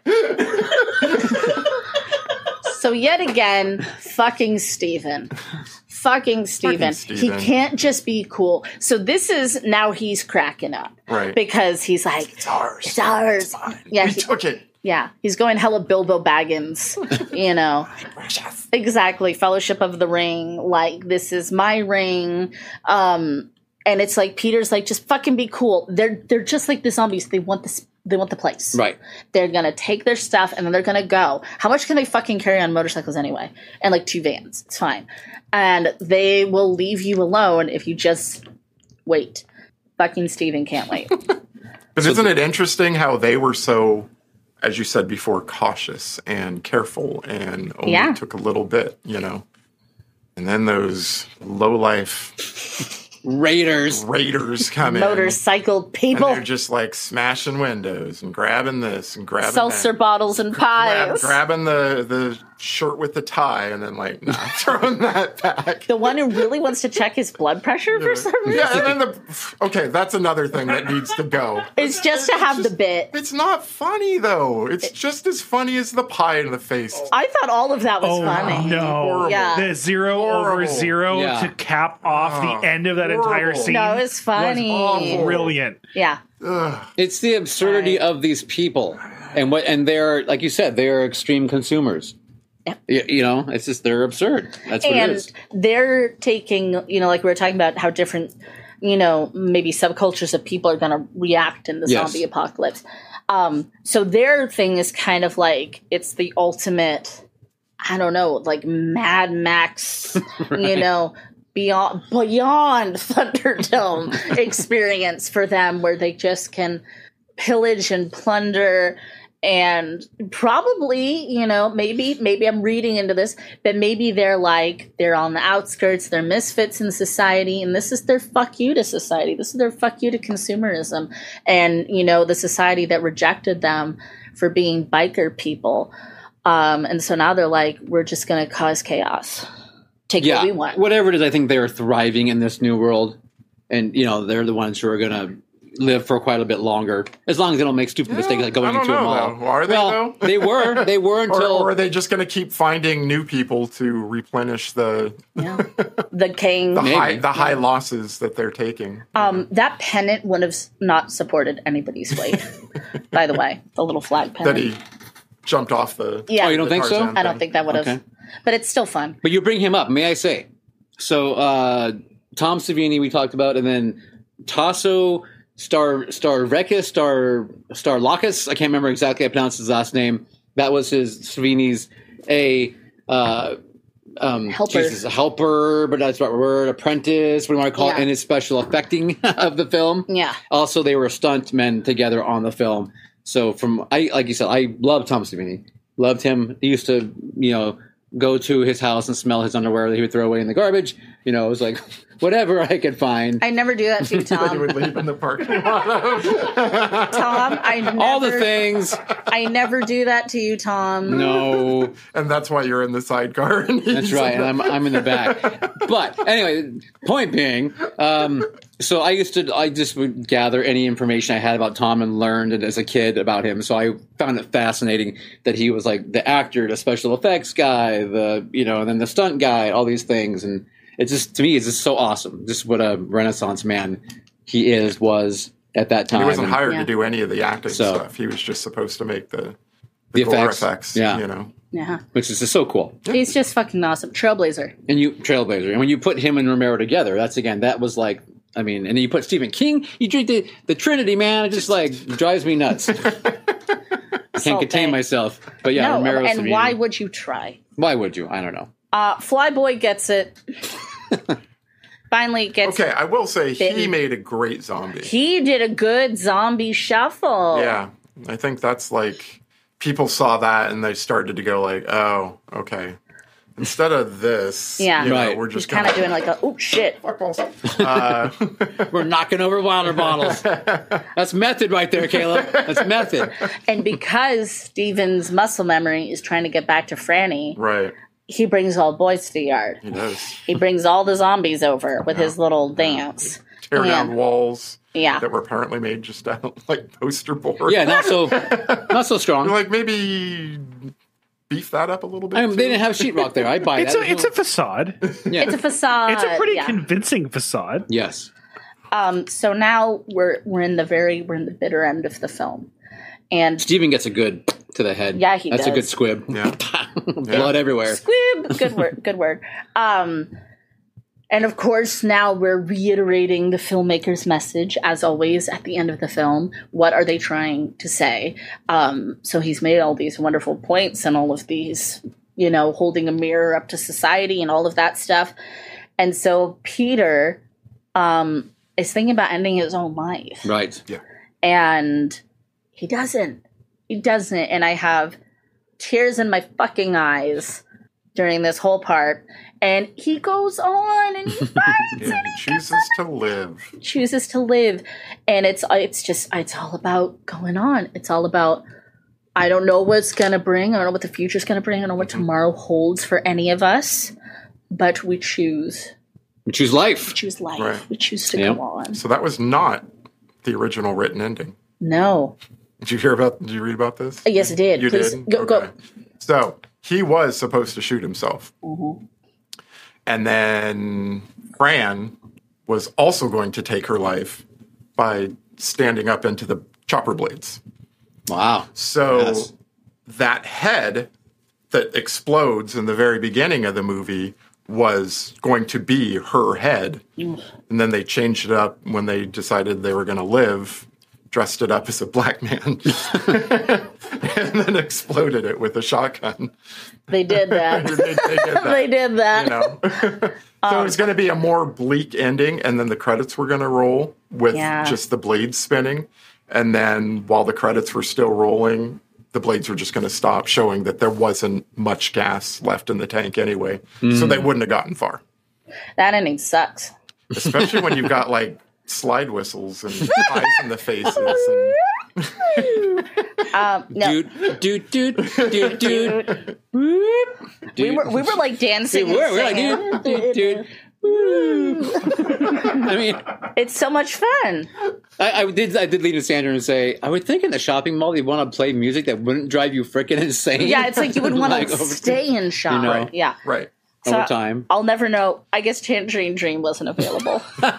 so yet again, fucking Steven. Fucking Steven. He Steven. can't just be cool. So this is now he's cracking up. Right. Because he's like, It's ours. it's ours. It's fine. Yeah, we he- took it. Yeah, he's going hella Bilbo Baggins, you know. Precious. Exactly, Fellowship of the Ring. Like, this is my ring. Um, and it's like Peter's like, just fucking be cool. They're they're just like the zombies. They want this. They want the place. Right. They're gonna take their stuff and then they're gonna go. How much can they fucking carry on motorcycles anyway? And like two vans. It's fine. And they will leave you alone if you just wait. Fucking Steven can't wait. But isn't it interesting how they were so, as you said before, cautious and careful and only Yeah. took a little bit, you know? And then those low-life Raiders. raiders come in. Motorcycle And people. they're just like smashing windows and grabbing this and grabbing Seltzer that. bottles and Grab, pies. grabbing the, the shirt with the tie, and then like nah, throwing that back. The one who really wants to check his blood pressure for some reason. Yeah, and then the okay, that's another thing that needs to go. It's just to have the bit. It's not funny though. It's just as funny as the pie in the face. I thought all of that was Oh funny. no! Horrible. Yeah. The zero over Horrible. zero Yeah. to cap off Oh, the end of that entire horrible. scene. No, it's funny. was brilliant. Yeah. Ugh. It's the absurdity Right. of these people, and what, and they're like you said, they're extreme consumers. Yeah. You, you know, it's just they're absurd. That's what it And is. they're taking, you know, like we were talking about how different, you know, maybe subcultures of people are going to react in the Yes. zombie apocalypse. Um, so their thing is kind of like it's the ultimate, I don't know, like Mad Max, you know, beyond beyond Thunderdome experience for them, where they just can pillage and plunder. And probably, you know, maybe maybe I'm reading into this, but maybe they're like, they're on the outskirts, they're misfits in society, and this is their fuck you to society. This is their fuck you to consumerism. And, you know, the society that rejected them for being biker people. Um, and so now they're like, we're just going to cause chaos. Take Yeah, what we want. whatever it is, I think they're thriving in this new world, and you know, they're the ones who are going to live for quite a bit longer, as long as they don't make stupid mistakes like going I don't into a know, mall. though. Are they, well, though? they were. They were Or, until or are they just going to keep finding new people to replenish the Yeah. The king. the Maybe. high the high losses that they're taking? Um, that pennant would have s- not supported anybody's weight, by the way. The little flag That pennant. he jumped off the. Yeah. Oh, you don't think so? Tarzan I don't thing. think that would have. Okay. But it's still fun. But you bring him up, may I say? So uh, Tom Savini we talked about, and then Tasso Star Starvekis Star Starlakis. I can't remember exactly how I pronounced his last name. That was his Savini's a uh, um, Helper. Jesus, a helper, but that's the right word. Apprentice, what do you want to call Yeah. it? In his special effecting of the film. Yeah. Also, they were stunt men together on the film. So from I like you said, I love Tom Savini. Loved him. He used to, you know, go to his house and smell his underwear that he would throw away in the garbage. You know, it was like whatever I could find. I never do that to you, That he Tom. would leave in the parking lot. Tom, I never, All the things. I never do that to you, Tom. No, And that's why you're in the sidecar. And that's he's right. in And the- I'm I'm in the back. But anyway, point being, um, so I used to I just would gather any information I had about Tom and learned it as a kid about him. So I found it fascinating that he was like the actor, the special effects guy, the you know, and then the stunt guy, all these things. And it's just to me, it's just so awesome. Just what a Renaissance man he is was at that time. he wasn't And- hired Yeah. to do any of the acting So- stuff. He was just supposed to make the, the, The gore effects. effects. Yeah. You know. Yeah. which is just so cool. He's just fucking awesome. Trailblazer. And you Trailblazer, and when you put him and Romero together, that's again that was like, I mean, and then you put Stephen King, you drink the the Trinity, man, it just like drives me nuts. I can't Salt contain Bay. myself. But yeah, no, Romero. and Savini. why would you try? Why would you? I don't know. Uh, Flyboy gets it. Finally gets Okay, I will say he Bitten. made a great zombie. He did a good zombie shuffle. Yeah, I think that's like people saw that and they started to go like, oh, okay. Instead of this, Yeah. you know, Right. we're He's just kind of gonna- doing like a, oh shit. Fuck balls. Uh, We're knocking over water bottles. That's method right there, Caleb. That's method. And because Steven's muscle memory is trying to get back to Franny, right, he brings all boys to the yard. he does. He brings all the zombies over with his little dance. Tear Yeah. down walls Yeah. that were apparently made just out of like poster board. Yeah, not so not so strong. like maybe beef that up a little bit. I mean, too. they didn't have sheetrock there. I buy It's that. a it's a facade. yeah. It's a facade. It's a pretty yeah. convincing facade. yes. Um, so now we're we're in the very we're in the bitter end of the film, and Steven gets a good to the head. Yeah, he That's a does. good squib. Yeah. Blood everywhere. squib. Good word. Good word. Um, and of course, now we're reiterating the filmmaker's message, as always, at the end of the film. What are they trying to say? Um, so he's made all these wonderful points and all of these, you know, holding a mirror up to society and all of that stuff. And so Peter um, is thinking about ending his own life. Right. And he doesn't. He doesn't. And I have tears in my fucking eyes during this whole part. And he goes on and he fights Yeah, and he chooses to live. he chooses to live. And it's it's just it's all about going on. It's all about I don't know what's gonna bring. I don't know what the future's gonna bring. I don't know what Mm-hmm. tomorrow holds for any of us. But we choose. We choose life. We choose life. Right. We choose to Yep. go on. So that was not the original written ending. No. Did you hear about? Did you read about this? Yes, I did. You Please did. go. go. So he was supposed to shoot himself, Mhm. and then Fran was also going to take her life by standing up into the chopper blades. Wow. So Yes. that head that explodes in the very beginning of the movie was going to be her head. And then they changed it up when they decided they were going to live, dressed it up as a black man, and then exploded it with a shotgun. They did that. they, they did that. They did that. You know? So it was going to be a more bleak ending, and then the credits were going to roll with Yeah. just the blades spinning. And then while the credits were still rolling, the blades were just going to stop, showing that there wasn't much gas left in the tank anyway. So they wouldn't have gotten far. That ending sucks. Especially when you've got like slide whistles and eyes in the faces. And Um, no. Dude, dude, dude, dude, dude. We were we were like dancing. We were, and we were like, singing. dude, dude, dude. Woo. I mean, It's so much fun. I, I did. I did lean to Sandra and say, I would think in the shopping mall you'd want to play music that wouldn't drive you freaking insane. Yeah, it's like you would want Like, to over- stay in shop. know. Right. Yeah. right. So over time. I'll never know. I guess Tangerine Dream wasn't available.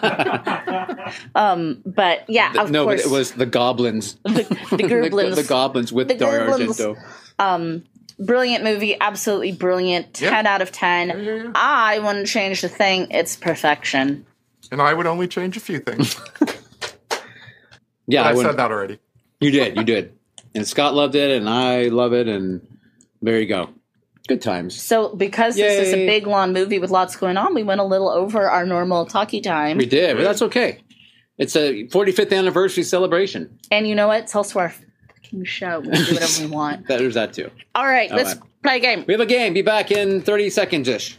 um, but yeah, of no, course. but it was the goblins. the, the the, Gerblins. the goblins with The Dario Gerblins. Argento. Brilliant movie, absolutely brilliant. Yeah. ten out of ten. yeah, yeah. I wouldn't change the thing. It's perfection. And I would only change a few things. Yeah, But I I wouldn't- said that already. You did, you did. And Scott loved it, and I love it, and there you go. Good times. So because this is a Yay. big long movie with lots going on, we went a little over our normal talkie time. We did, but that's okay. It's a forty-fifth anniversary celebration. And you know what? It's also our fucking show. We can do whatever we want. That, there's that too. All right, All let's right. play a game. We have a game. Be back in thirty seconds ish.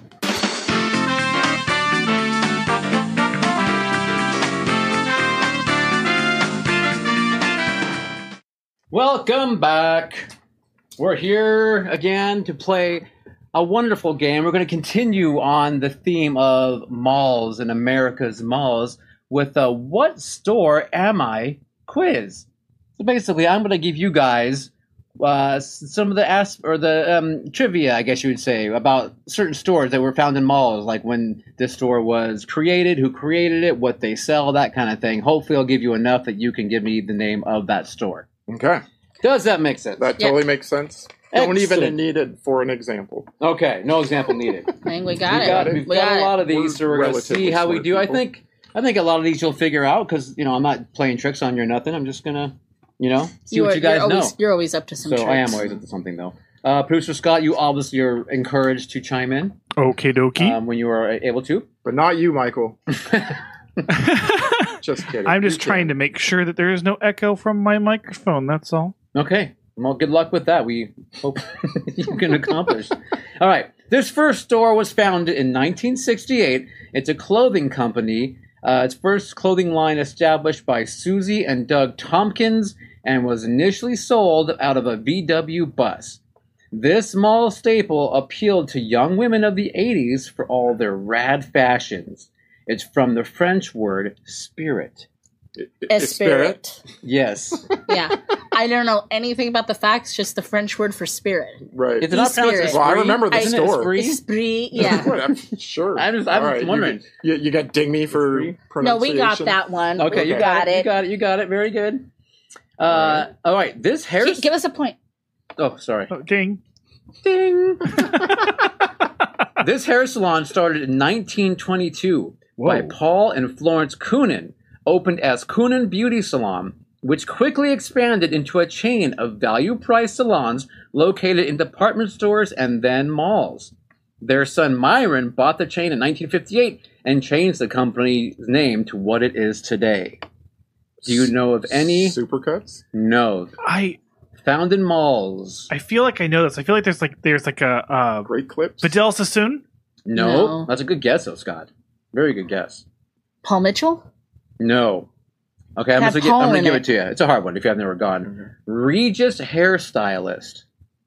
Welcome back. We're here again to play a wonderful game. We're going to continue on the theme of malls and America's malls with a What Store Am I quiz. So basically, I'm going to give you guys uh, some of the asp- or the um, trivia, I guess you would say, about certain stores that were found in malls, like when this store was created, who created it, what they sell, that kind of thing. Hopefully, I'll give you enough that you can give me the name of that store. Okay. Does that make sense? That Yeah. totally makes sense. Don't even Excellent. need it for an example. Okay, no example needed. I think we got we it. got, we've we got, got a it. lot of these, We're so we're going to relatively see how we smart do. I people. think I think a lot of these you'll figure out because you know I'm not playing tricks on you or nothing. I'm just gonna, you know, see You what are, you guys you're know. always, You're always up to some So tricks. I am always into something though. Uh, Producer Scott, you obviously are encouraged to chime in Okay, dokie. um, when you are able to. But not you, Michael. Just kidding. I'm just trying to make sure that there is no echo from my microphone. That's all. Okay. Well, good luck with that. We hope you can accomplish. All right. This first store was founded in nineteen sixty-eight. It's a clothing company. Uh, its first clothing line established by Susie and Doug Tompkins and was initially sold out of a V W bus. This mall staple appealed to young women of the eighties for all their rad fashions. It's from the French word spirit. Spirit. Yes. Yeah. I don't know anything about the facts, just the French word for spirit. Right. It's not pronounced Spirit. Well, I esprit? remember the Isn't it store. esprit? Esprit, yeah. What? I'm- sure. I'm just- I'm All right, wondering. You, you, you got ding me for No, pronunciation? we got that one. Okay, We you got, it. You got it. You got it. Very good. Uh, all right. This hair. Gi- Give us a point. Oh, sorry. Oh, ding. Ding. This hair salon started in nineteen twenty-two by Paul and Florence Coonan, opened as Coonan Beauty Salon, which quickly expanded into a chain of value-priced salons located in department stores and then malls. Their son Myron bought the chain in nineteen fifty-eight and changed the company's name to what it is today. Do you know of any? Supercuts? No. I Found in malls. I feel like I know this. I feel like there's like there's like a uh, Great clips? Vidal Sassoon. No. No. That's a good guess, though, Scott. Very good guess. Paul Mitchell? No. Okay, I'm, Had just gonna, I'm pollen gonna in give it. it to you. It's a hard one if you have never gone. Regis hairstylist.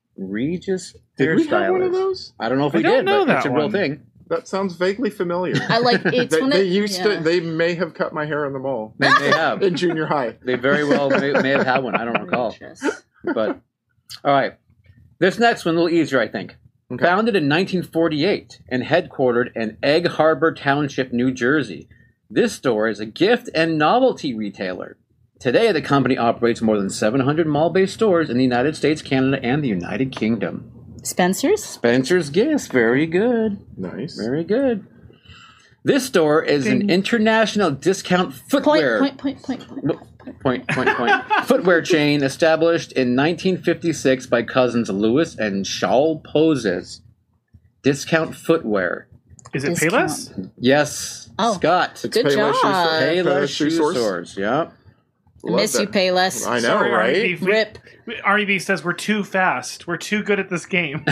Regis Did we hairstylist. have one of those? I don't know if I we don't did, know but it's that a real one. thing. That sounds vaguely familiar. I like it's they, when they it, used yeah. to. They may have cut my hair in the mall They may have. in junior high. They very well may, may have had one. I don't recall. Regis. But all right, this next one a little easier, I think. Okay. Founded in nineteen forty-eight and headquartered in Egg Harbor Township, New Jersey, this store is a gift and novelty retailer. Today, the company operates more than seven hundred mall-based stores in the United States, Canada, and the United Kingdom. Spencer's? Spencer's Gifts, very good, Nice. very good. This store is an international discount Point, footwear point, point, point, point. point, point, point. footwear chain established in nineteen fifty-six by cousins Louis and Shaul Poses. Discount footwear. Is it Discount. Payless? Yes, Oh. Scott. Good Payless job. Shoe Store. Payless Payless Shoe Shoe Source. Stores. Yep. I miss you, Payless. I know, Sorry, right? R E B. Rip. R E B says we're too fast. We're too good at this game.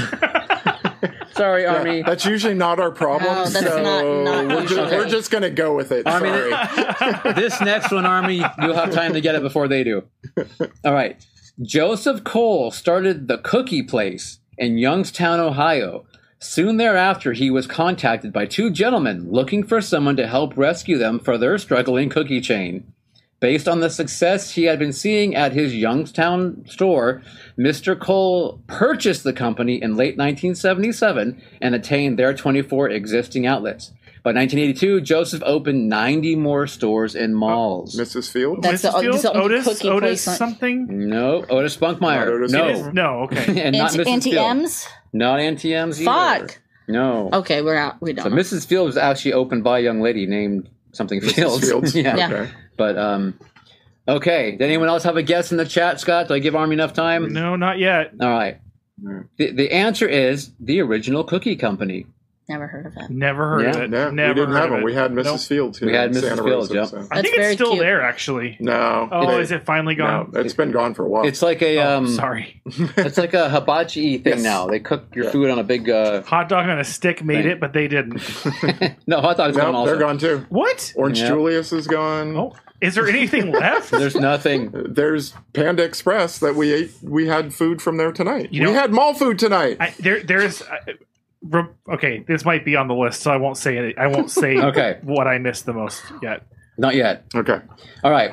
Sorry, Yeah, Army. that's usually not our problem. No, that's so not- not we're, just, usually. we're just gonna go with it. Army, Sorry. This next one, Army, you'll have time to get it before they do. All right. Joseph Cole started the Cookie Place in Youngstown, Ohio. Soon thereafter, he was contacted by two gentlemen looking for someone to help rescue them for their struggling cookie chain. Based on the success he had been seeing at his Youngstown store, Mister Cole purchased the company in late nineteen seventy-seven and attained their twenty-four existing outlets. By nineteen eighty-two, Joseph opened ninety more stores in malls. Missus Fields. That's the- Missus Fields? the only Otis? cookie Otis place on- something? No, Otis Not Spunkmeyer. Otis No, It is- no, okay. and not Auntie, Missus Auntie Fields. M's? Not Auntie M's either. Fuck. No. Okay, we're out. We don't So know. Missus Fields was actually opened by a young lady named something Fields. Fields. yeah. Yeah. Okay. But um, okay. Did anyone else have a guess in the chat, Scott? Did I give Army enough time? No, not yet. All right. The, the answer is the original cookie company. Never heard of it. Never heard Yeah. of it. No, Never we didn't heard have of them. it. We had Missus Nope. Fields here. We had in Missus Santa Fields, Rosa, yep. so- I That's think very it's still cute. there, actually. No. Oh, they- is it finally gone? No, it's been gone for a while. It's like a Oh, um, sorry. it's like a hibachi thing Yes. now. They cook your Yeah. food on a big. Uh, Hot dog on a stick made Thing. it, but they didn't. no, hot dog's gone no, also. they're gone too. What? Orange Yep. Julius is gone. Oh, is there anything left? There's nothing. There's Panda Express that we ate. We had food from there tonight. You we know- had mall food tonight. I, there, there's. Uh, re- okay, this might be on the list, so I won't say it. I won't say Okay. what I missed the most yet. Not yet. okay. All right.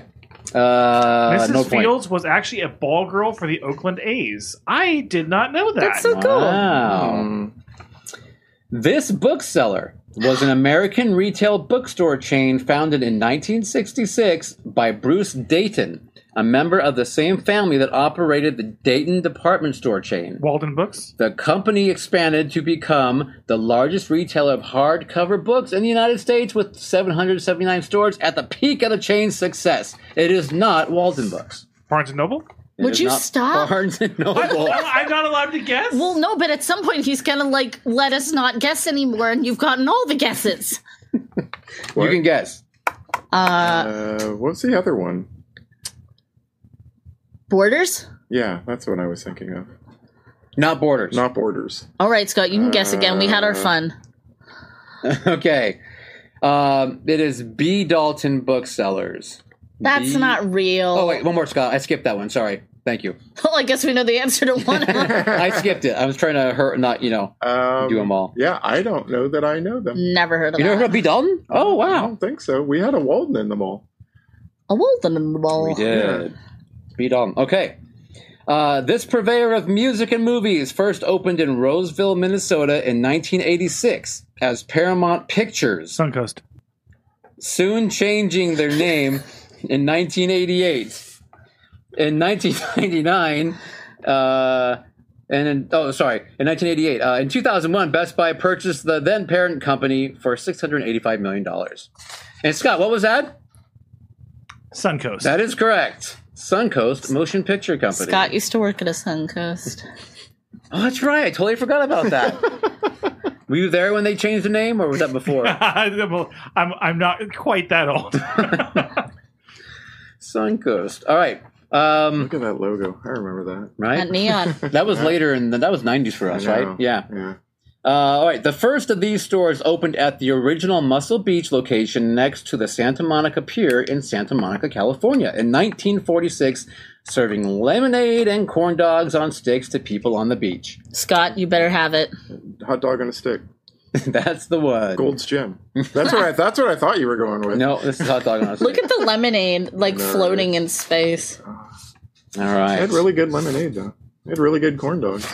Uh, Missus no point. Fields was actually a ball girl for the Oakland A's. I did not know that. That's so cool. Wow. Um, This bookseller was an American retail bookstore chain founded in nineteen sixty-six by Bruce Dayton, a member of the same family that operated the Dayton department store chain. Walden Books. The company expanded to become the largest retailer of hardcover books in the United States with seven hundred seventy-nine stores at the peak of the chain's success. It is not Walden Books. Barnes and Noble. It Would is you not stop? Barnes and Noble. I'm not allowed to guess. Well, no, but at some point he's gonna like let us not guess anymore, and you've gotten all the guesses. You can guess. Uh, uh, what's the other one? Borders. Yeah, that's what I was thinking of. Not Borders. Not Borders. All right, Scott, you can guess again. We had our fun. Okay. Um, it is B. Dalton Booksellers. That's B- not real. Oh, wait, one more, Scott. I skipped that one. Sorry. Thank you. Well, I guess we know the answer to one. I skipped it. I was trying to hurt, not, you know, Um, do them all. Yeah, I don't know that I know them. Never heard of You never that. heard of B. Dalton? Oh, I wow. don't think so. We had a Walden in the mall. A Walden in the ball. We did. B. Dalton. Okay. Uh, this purveyor of music and movies first opened in Roseville, Minnesota in nineteen eighty-six as Paramount Pictures, Suncoast. soon changing their name in nineteen eighty-eight. In nineteen ninety-nine, uh, and in, oh, sorry, in nineteen eighty-eight. Uh, in two thousand one, Best Buy purchased the then parent company for six hundred eighty-five million dollars. And Scott, what was that? Suncoast. That is correct. Suncoast Motion Picture Company. Scott used to work at a Suncoast. Oh, that's right. I totally forgot about that. Were you there when they changed the name, or was that before? Well, I'm I'm not quite that old. Suncoast. All right. Um, Look at that logo. I remember that. right. At Neon. That was later in the, that was nineties for us, I know. right? Yeah. Yeah. Uh, all right, the first of these stores opened at the original Muscle Beach location next to the Santa Monica Pier in Santa Monica, California, in nineteen forty-six, serving lemonade and corn dogs on sticks to people on the beach. Scott, you better have it. Hot dog on a stick. That's the one. Gold's Gym. That's what I. That's what I thought you were going with. No, this is hot dog on a stick. Look at the lemonade, like No, floating right. in space. All They right. had really good lemonade though. They had really good corn dogs.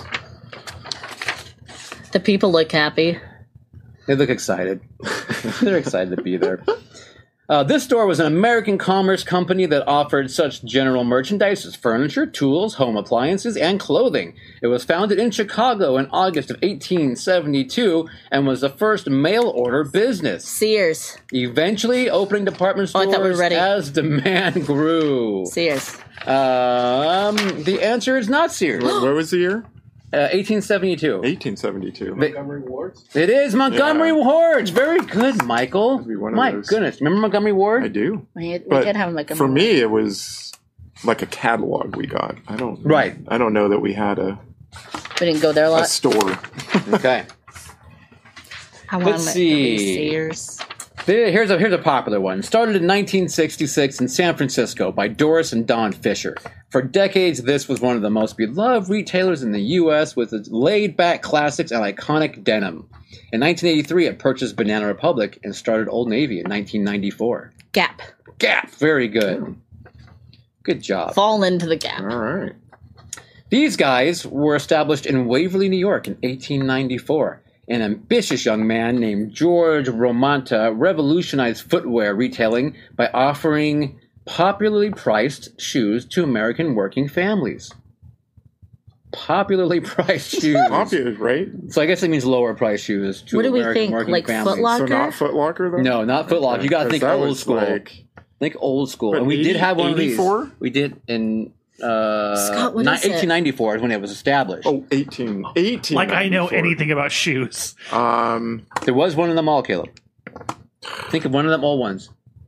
The people look happy. They look excited. They're excited to be there. Uh, this store was an American commerce company that offered such general merchandise as furniture, tools, home appliances, and clothing. It was founded in Chicago in August of eighteen seventy-two and was the first mail-order business, Sears. eventually opening department Oh, I stores thought we were ready. as demand grew. Sears. Um, the answer is not Sears. What, what was the year? Uh, eighteen seventy-two. eighteen seventy-two. They- It is Montgomery Yeah. Wards. Very good, Michael. be one of My those. goodness. Remember Montgomery Ward? I do. We, we But did have a Montgomery. for me, it was like a catalog we got. I don't. Right. I don't know that we had a, we didn't go there a a lot. store. Okay. I want Let's it to see. be Sears. Here- Here's a here's a popular one. Started in nineteen sixty-six in San Francisco by Doris and Don Fisher. For decades, this was one of the most beloved retailers in the U S with its laid-back classics and iconic denim. In nineteen eighty-three, it purchased Banana Republic and started Old Navy in nineteen ninety-four. Gap. Gap. Very good. Good job. Fall into the Gap. All right. These guys were established in Waverly, New York in eighteen ninety-four. An ambitious young man named George Romanta revolutionized footwear retailing by offering popularly priced shoes to American working families. Popularly priced shoes. Popular, right? So I guess it means lower priced shoes to What do we American think? working Like families. Foot Locker? So not Foot Locker though. No, not Foot Locker. You got to think 'Cause that old was school. like- Think old school. But And we did eighty have one of these. eighty-four? We did in uh, Scott, what ni- is it? eighteen ninety-four is when it was established. Oh, eighteen. eighteen. Like I know ninety-four. anything about shoes. Um, There was one in the mall, Caleb. Think of one of them old ones.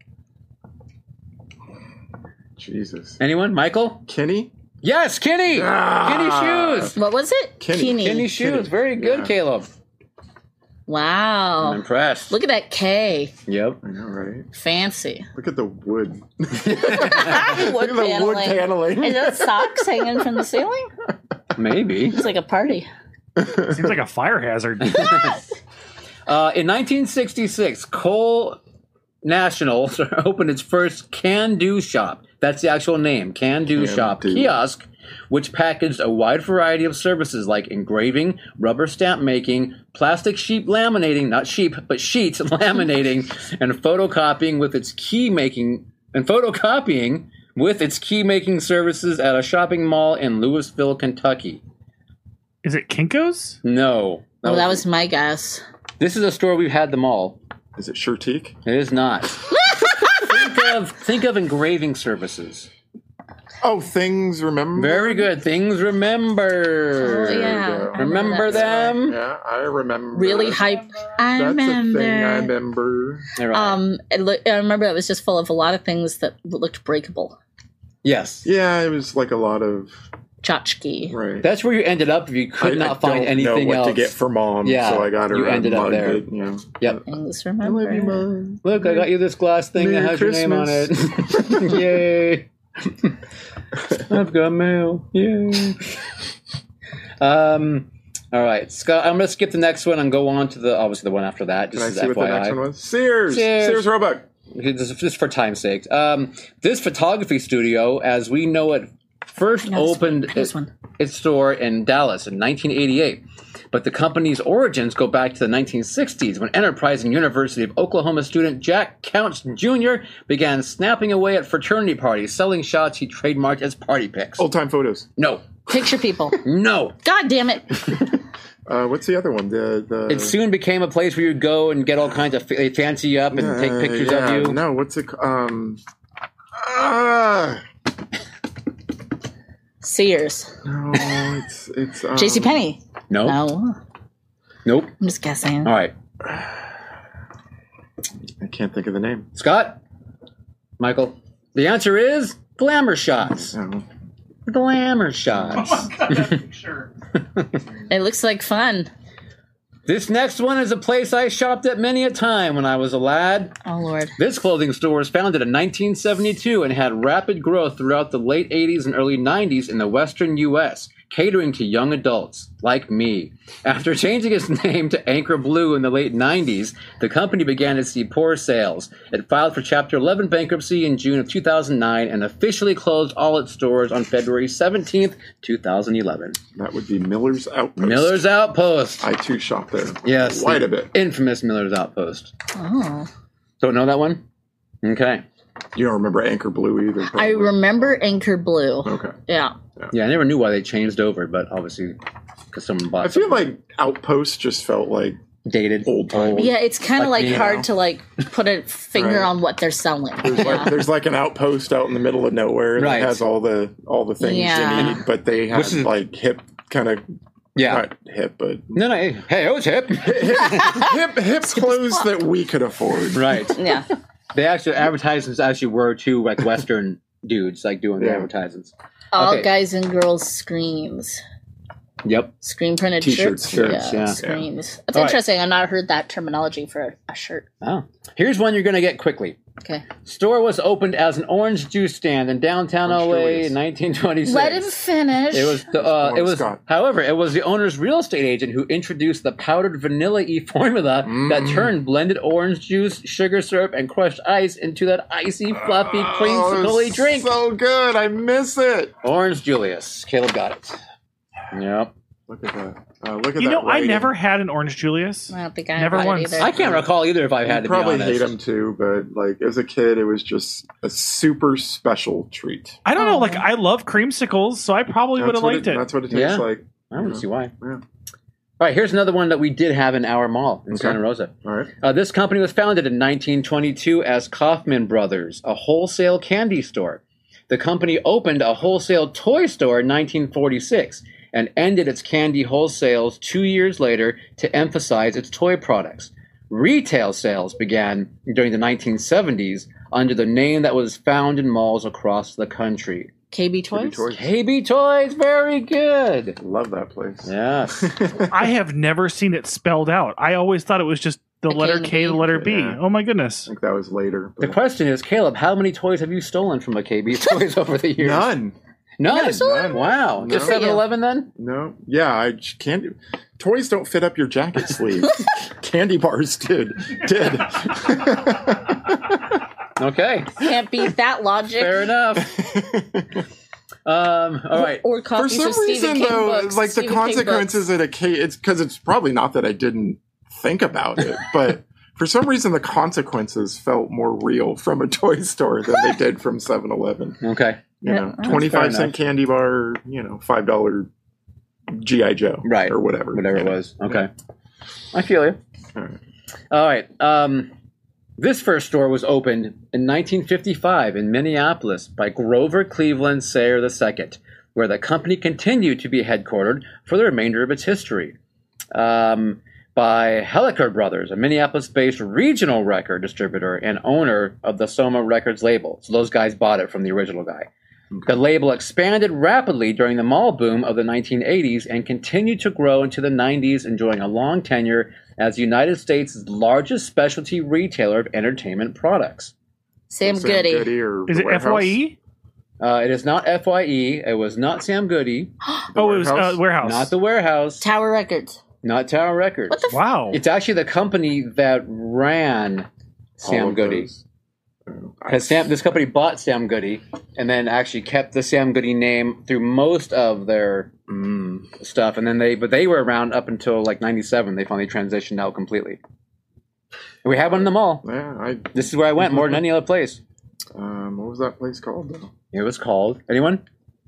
Jesus. Anyone? Michael? Kenny. Yes, Kenny! Ah. Kenny shoes! What was it? Kenny. Kenny. Kenny shoes. Kenny. Very good, Yeah. Caleb. I'm Wow. impressed. Look at that K. Yep. I know, right? Fancy. Look at the wood. wood Look at the wood paneling. paneling. Is that socks hanging from the ceiling? Maybe. It's like a party. Seems like a fire hazard. Uh, in nineteen sixty-six, Cole National opened its first Can Do Shop. That's the actual name, Can Do Can Shop Do. kiosk, which packaged a wide variety of services like engraving, rubber stamp making, plastic sheet laminating, not sheep, but sheets laminating, and photocopying with its key making and photocopying with its key making services at a shopping mall in Louisville, Kentucky. Is it Kinko's? No. Oh, that was my guess. This is a store we've had them all. Is it Shirtique? It is not. think of think of engraving services. Oh, things remember. Very good. Things remember. Oh, yeah. go. I Remember that them? Yeah, I remember. Really hype. I That's remember. a thing I remember. All right. Um, it loo- I remember it was just full of a lot of things that looked breakable. yes. Yeah, it was like a lot of Tchotchke. right. That's where you ended up if you could I, not I find don't anything know what else. to get for mom, Yeah, so I got her you a ended up mug there. that, you know. Yep. Things I remember. love you, mom. Look, I got you this glass thing Merry that has your name on it. Yay. I've got mail. Yay. Um, all right, Scott, I'm going to skip the next one and go on to the, obviously, the one after that. Can Just I as see what the next F Y I. one was? Sears. Sears. Sears Roebuck. Just, just for time's sake. Um, this photography studio, as we know it, first No, this opened one. This its, one. its store in Dallas in nineteen eighty-eight. But the company's origins go back to the nineteen sixties when enterprising University of Oklahoma student Jack Counts Junior began snapping away at fraternity parties, selling shots he trademarked as party pics. Old time photos. No. Picture people. No. God damn it. Uh, what's the other one? The the. It soon became a place where you'd go and get all kinds of, they fancy you up and take Uh, pictures yeah, of you. No, what's it? ca- Um. Ah. Sears. No, it's it's. Um, JCPenney. No. No. Nope. I'm just guessing. All right. I can't think of the name. Scott? Michael? The answer is Glamour Shots. Oh. Glamour Shots. Oh, God, sure. It looks like fun. This next one is a place I shopped at many a time when I was a lad. Oh, Lord. This clothing store was founded in nineteen seventy-two and had rapid growth throughout the late eighties and early nineties in the western U S, catering to young adults like me. After changing its name to Anchor Blue in the late nineties, the company began to see poor sales. It filed for Chapter eleven bankruptcy in June of two thousand nine and officially closed all its stores on February seventeenth, two thousand eleven. That would be Miller's Outpost. Miller's Outpost. I too shop there. Yes. Quite the a bit. Infamous Miller's Outpost. Oh. Don't know that one? Okay. You don't remember Anchor Blue either? I probably. remember Anchor Blue. Okay. Yeah. Yeah, I never knew why they changed over, but obviously because someone bought I feel something. like Outpost just felt like dated. old time. Yeah, it's kind of Like like, me hard now. to like put a finger Right. on what they're selling. There's Yeah. like there's like an outpost out in the middle of nowhere that Right. has all the all the things Yeah. you need, but they have This is- like hip kind of Yeah. not hip, but No, no, hey, hey, it was hip. hip hip clothes that we could afford. Right. yeah. They actually, advertisements actually were two like Western dudes like doing the Yeah. advertisements. All Okay. guys and girls screams. Yep. Screen printed T-shirts, shirts. shirts, yeah. Screams. That's All right. interesting. I've not heard that terminology for a shirt. Oh. Here's one you're going to get quickly. Okay. Store was opened as an orange juice stand in downtown Orange L A Julius. in nineteen twenty-six. Let him finish. It was the, uh, Come it on, was Scott. however, it was the owner's real estate agent who introduced the powdered vanilla-y formula that Mm. turned blended orange juice, sugar syrup, and crushed ice into that icy, fluffy, creamsicle-y Oh, drink. so good. I miss it. Orange Julius. Caleb got it. Yep. Look at that. Uh, look at You that. know, I writing. never had an orange Julius. I don't think I Never had it once. either. I can't recall either if I've had You to probably be honest. hate them too, but like as a kid, it was just a super special treat. I don't know. Oh. Like, I love creamsicles, so I probably would That's have what liked it. That's what it tastes Yeah. like. I don't see why. Yeah. All right, here's another one that we did have in our mall in Okay. Santa Rosa. All right. Uh, this company was founded in nineteen twenty-two as Kaufman Brothers, a wholesale candy store. The company opened a wholesale toy store in nineteen forty-six and ended its candy wholesales two years later to emphasize its toy products. Retail sales began during the nineteen seventies under the name that was found in malls across the country. K B Toys? Toys. K B Toys, very good. Love that place. Yes. I have never seen it spelled out. I always thought it was just the The letter K and K, B. the letter B. Yeah. Oh my I goodness. think that was later. The but- question is, Caleb, how many toys have you stolen from a K B Toys over the years? None. None. Never stolen None. Wow. No. Just Good for you. seven eleven then? No. Yeah, I j- can't. do- Toys don't fit up your jacket sleeve. Candy bars did. Did. Okay. Can't beat that logic. Fair enough. Um, all right. Or For copies some of Stephen reason, King though, books. like the Stephen King consequences books. at a K, it's because it's probably not that I didn't think about it, but for some reason, the consequences felt more real from a toy store than they did from seven eleven. Okay. You Yeah, know, that's twenty-five fair cent enough. candy bar, you know, five dollar G I Joe, Right. or whatever, Whatever you it know. was. Okay. I feel you. All right. All right. Um, this first store was opened in nineteen fifty-five in Minneapolis by Grover Cleveland Sayre the Second, where the company continued to be headquartered for the remainder of its history. Um, by Helliker Brothers, a Minneapolis-based regional record distributor and owner of the Soma Records label. So those guys bought it from the original guy. The label expanded rapidly during the mall boom of the nineteen eighties and continued to grow into the nineties, enjoying a long tenure as the United States' largest specialty retailer of entertainment products. Sam Sam Goody. or Is The it Warehouse. F Y E? Uh, it is not F Y E. It was not Sam Goody. The Oh, it was Warehouse? uh, Warehouse. Not the Warehouse. Tower Records. Not Tower Records. What the f- Wow. It's actually the company that ran All Sam of Goody. those. Oh, I- Because Sam, this company bought Sam Goody and then actually kept the Sam Goody name through most of their Mm. stuff. And then they, but they were around up until like ninety-seven. They finally transitioned out completely. And we had one in the mall. Yeah, I. This is where I went more than any other place. Um, what was that place called though? It was called, anyone?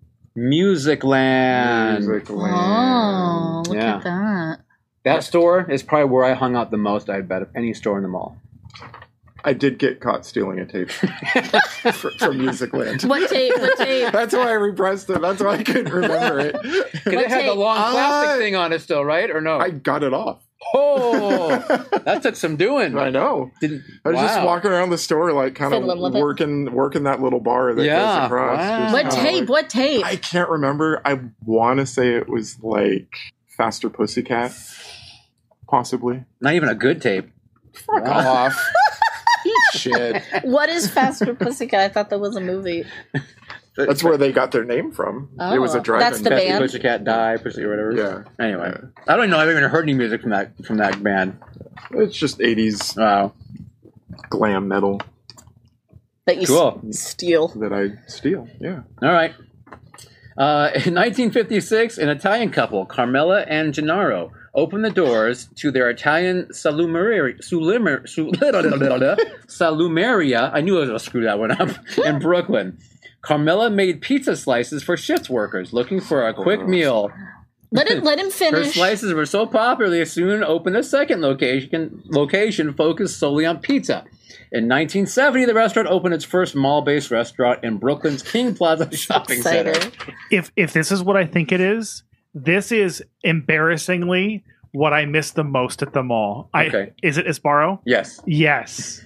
Musicland. Music Oh, Land. look Yeah. at that. That store is probably where I hung out the most, I'd bet, of any store in the mall. I did get caught stealing a tape fr- from Music Land. What tape? What tape? That's why I repressed it. That's why I couldn't remember it. Because What it had the tape? long plastic Uh, thing on it still, right? Or no? I got it off. Oh, that took some doing. I know. Didn't, I was just wow. walking around the store, like kind Fiddling of with it. working, working that little bar that Yeah, goes across. wow. Just What kinda tape? like- What tape? I can't remember. I want to say it was like Faster Pussycat. Possibly. Not even a good tape. Fuck off. Eat shit. What is Faster Pussycat? I thought that was a movie. That's where they got their name from. Oh, it was a drive-in. that's the Pussy, band? Pussycat Die, Pussy or whatever. Yeah. Anyway, Yeah. I don't know. I've even heard any music from that from that band. It's just eighties Wow. glam metal That you Cool. s- steal. that I steal. Yeah. All right. Uh, in nineteen fifty-six, an Italian couple, Carmela and Gennaro, opened the doors to their Italian salumeria, salumer, sul- salumeria. I knew I was going to screw that one up. In Brooklyn. Carmela made pizza slices for shift workers looking for a quick meal. Let him let him Her finish. slices were so popular they soon opened a second location location focused solely on pizza. In nineteen seventy, the restaurant opened its first mall-based restaurant in Brooklyn's King Plaza shopping Cider. center. If if this is what I think it is, this is embarrassingly what I miss the most at the mall. I, Okay. Is it Esparro? Yes. Yes.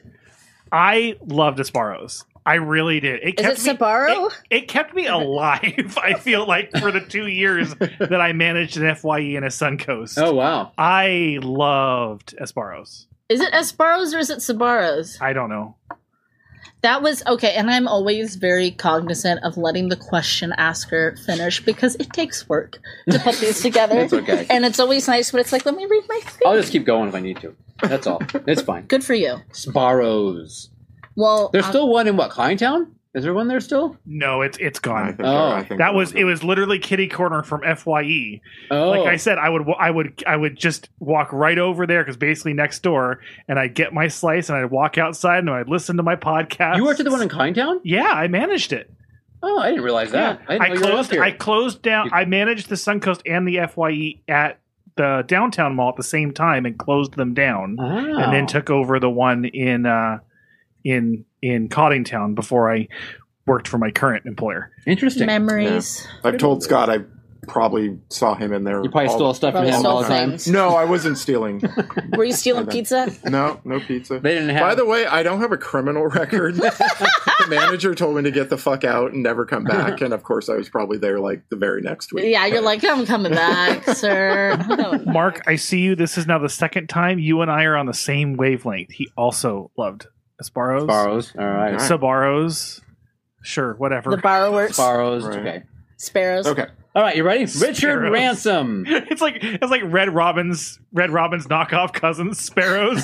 I loved Esparro's. I really did. It Is kept it me, Sbarro? It, it kept me alive, I feel like, for the two years that I managed an F Y E and a Suncoast. Oh, wow. I loved Esparro's. Is it Esparro's or is it Sabaros? I don't know. That was okay, and I'm always very cognizant of letting the question asker finish because it takes work to put these together. It's okay. And it's always nice when it's like, let me read my thing. I'll just keep going if I need to. That's all. It's fine. Good for you. Sbarro's. Well, There's um, still one in what, Kleintown? Is there one there still? No, it's it's I gone. think Oh. I think That was it. Was literally kitty corner from F Y E. Oh. Like I said, I would I would I would just walk right over there because basically next door, and I'd get my slice and I'd walk outside and I'd listen to my podcast. You worked at the one in Kleintown? Yeah, I managed it. Oh, I didn't realize that. I, didn't I know you were up closed. here. I closed down. I managed the Suncoast and the F Y E at the downtown mall at the same time and closed them down, Oh. and then took over the one in uh, in in Coddingtown before I worked for my current employer. Interesting. memories. I've told Scott I probably saw him in there. You probably all- stole stuff from Probably him all stole the time. things. No, I wasn't stealing. Were you stealing I pizza? No, no pizza. They didn't have. By the way, I don't have a criminal record. The manager told me to get the fuck out and never come back, and of course, I was probably there like the very next week. Yeah, you're like, I'm coming back, sir. No. Mark, I see you. This is now the second time you and I are on the same wavelength. He also loved Esparro's, Sbarro's. All right. Right. Sabaros. Sure, whatever. The borrowers, Sbarro's. Right. Okay. sparrows. Okay. All right. You ready? Richard Sparrows. Ransom. It's like it's like Red Robin's Red Robin's knockoff cousins, Sparrows.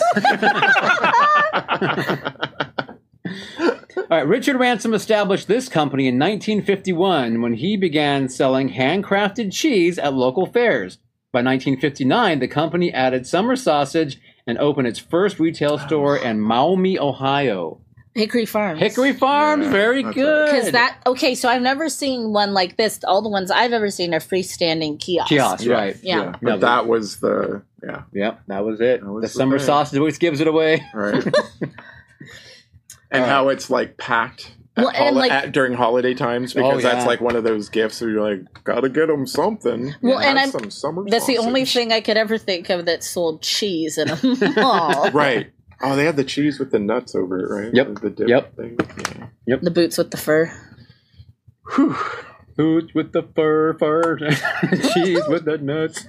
All right, Richard Ransom established this company in nineteen fifty-one when he began selling handcrafted cheese at local fairs. By nineteen fifty-nine, the company added summer sausage and opened its first retail store in Maumee, Ohio. Hickory Farms. Hickory Farms, Yeah, very that's good. Because that, okay, so I've never seen one like this. All the ones I've ever seen are freestanding kiosks. Kiosk, Yeah. right? Yeah. But No, that was the yeah. Yep, that was it. That was the the summer thing. sausage always gives it away. Right. And Uh, how it's like packed at Well, and, holi- like- at, during holiday times because Oh, that's yeah. like one of those gifts where you're like, gotta get them something. Well, Have and I'm- some summer That's the only sausage. thing I could ever think of that sold cheese in a mall. Right. Oh, they had the cheese with the nuts over it, right? Yep. The dip Yep. thing. The boots with the fur. Whew. Boots with the fur, fur, cheese with the nuts.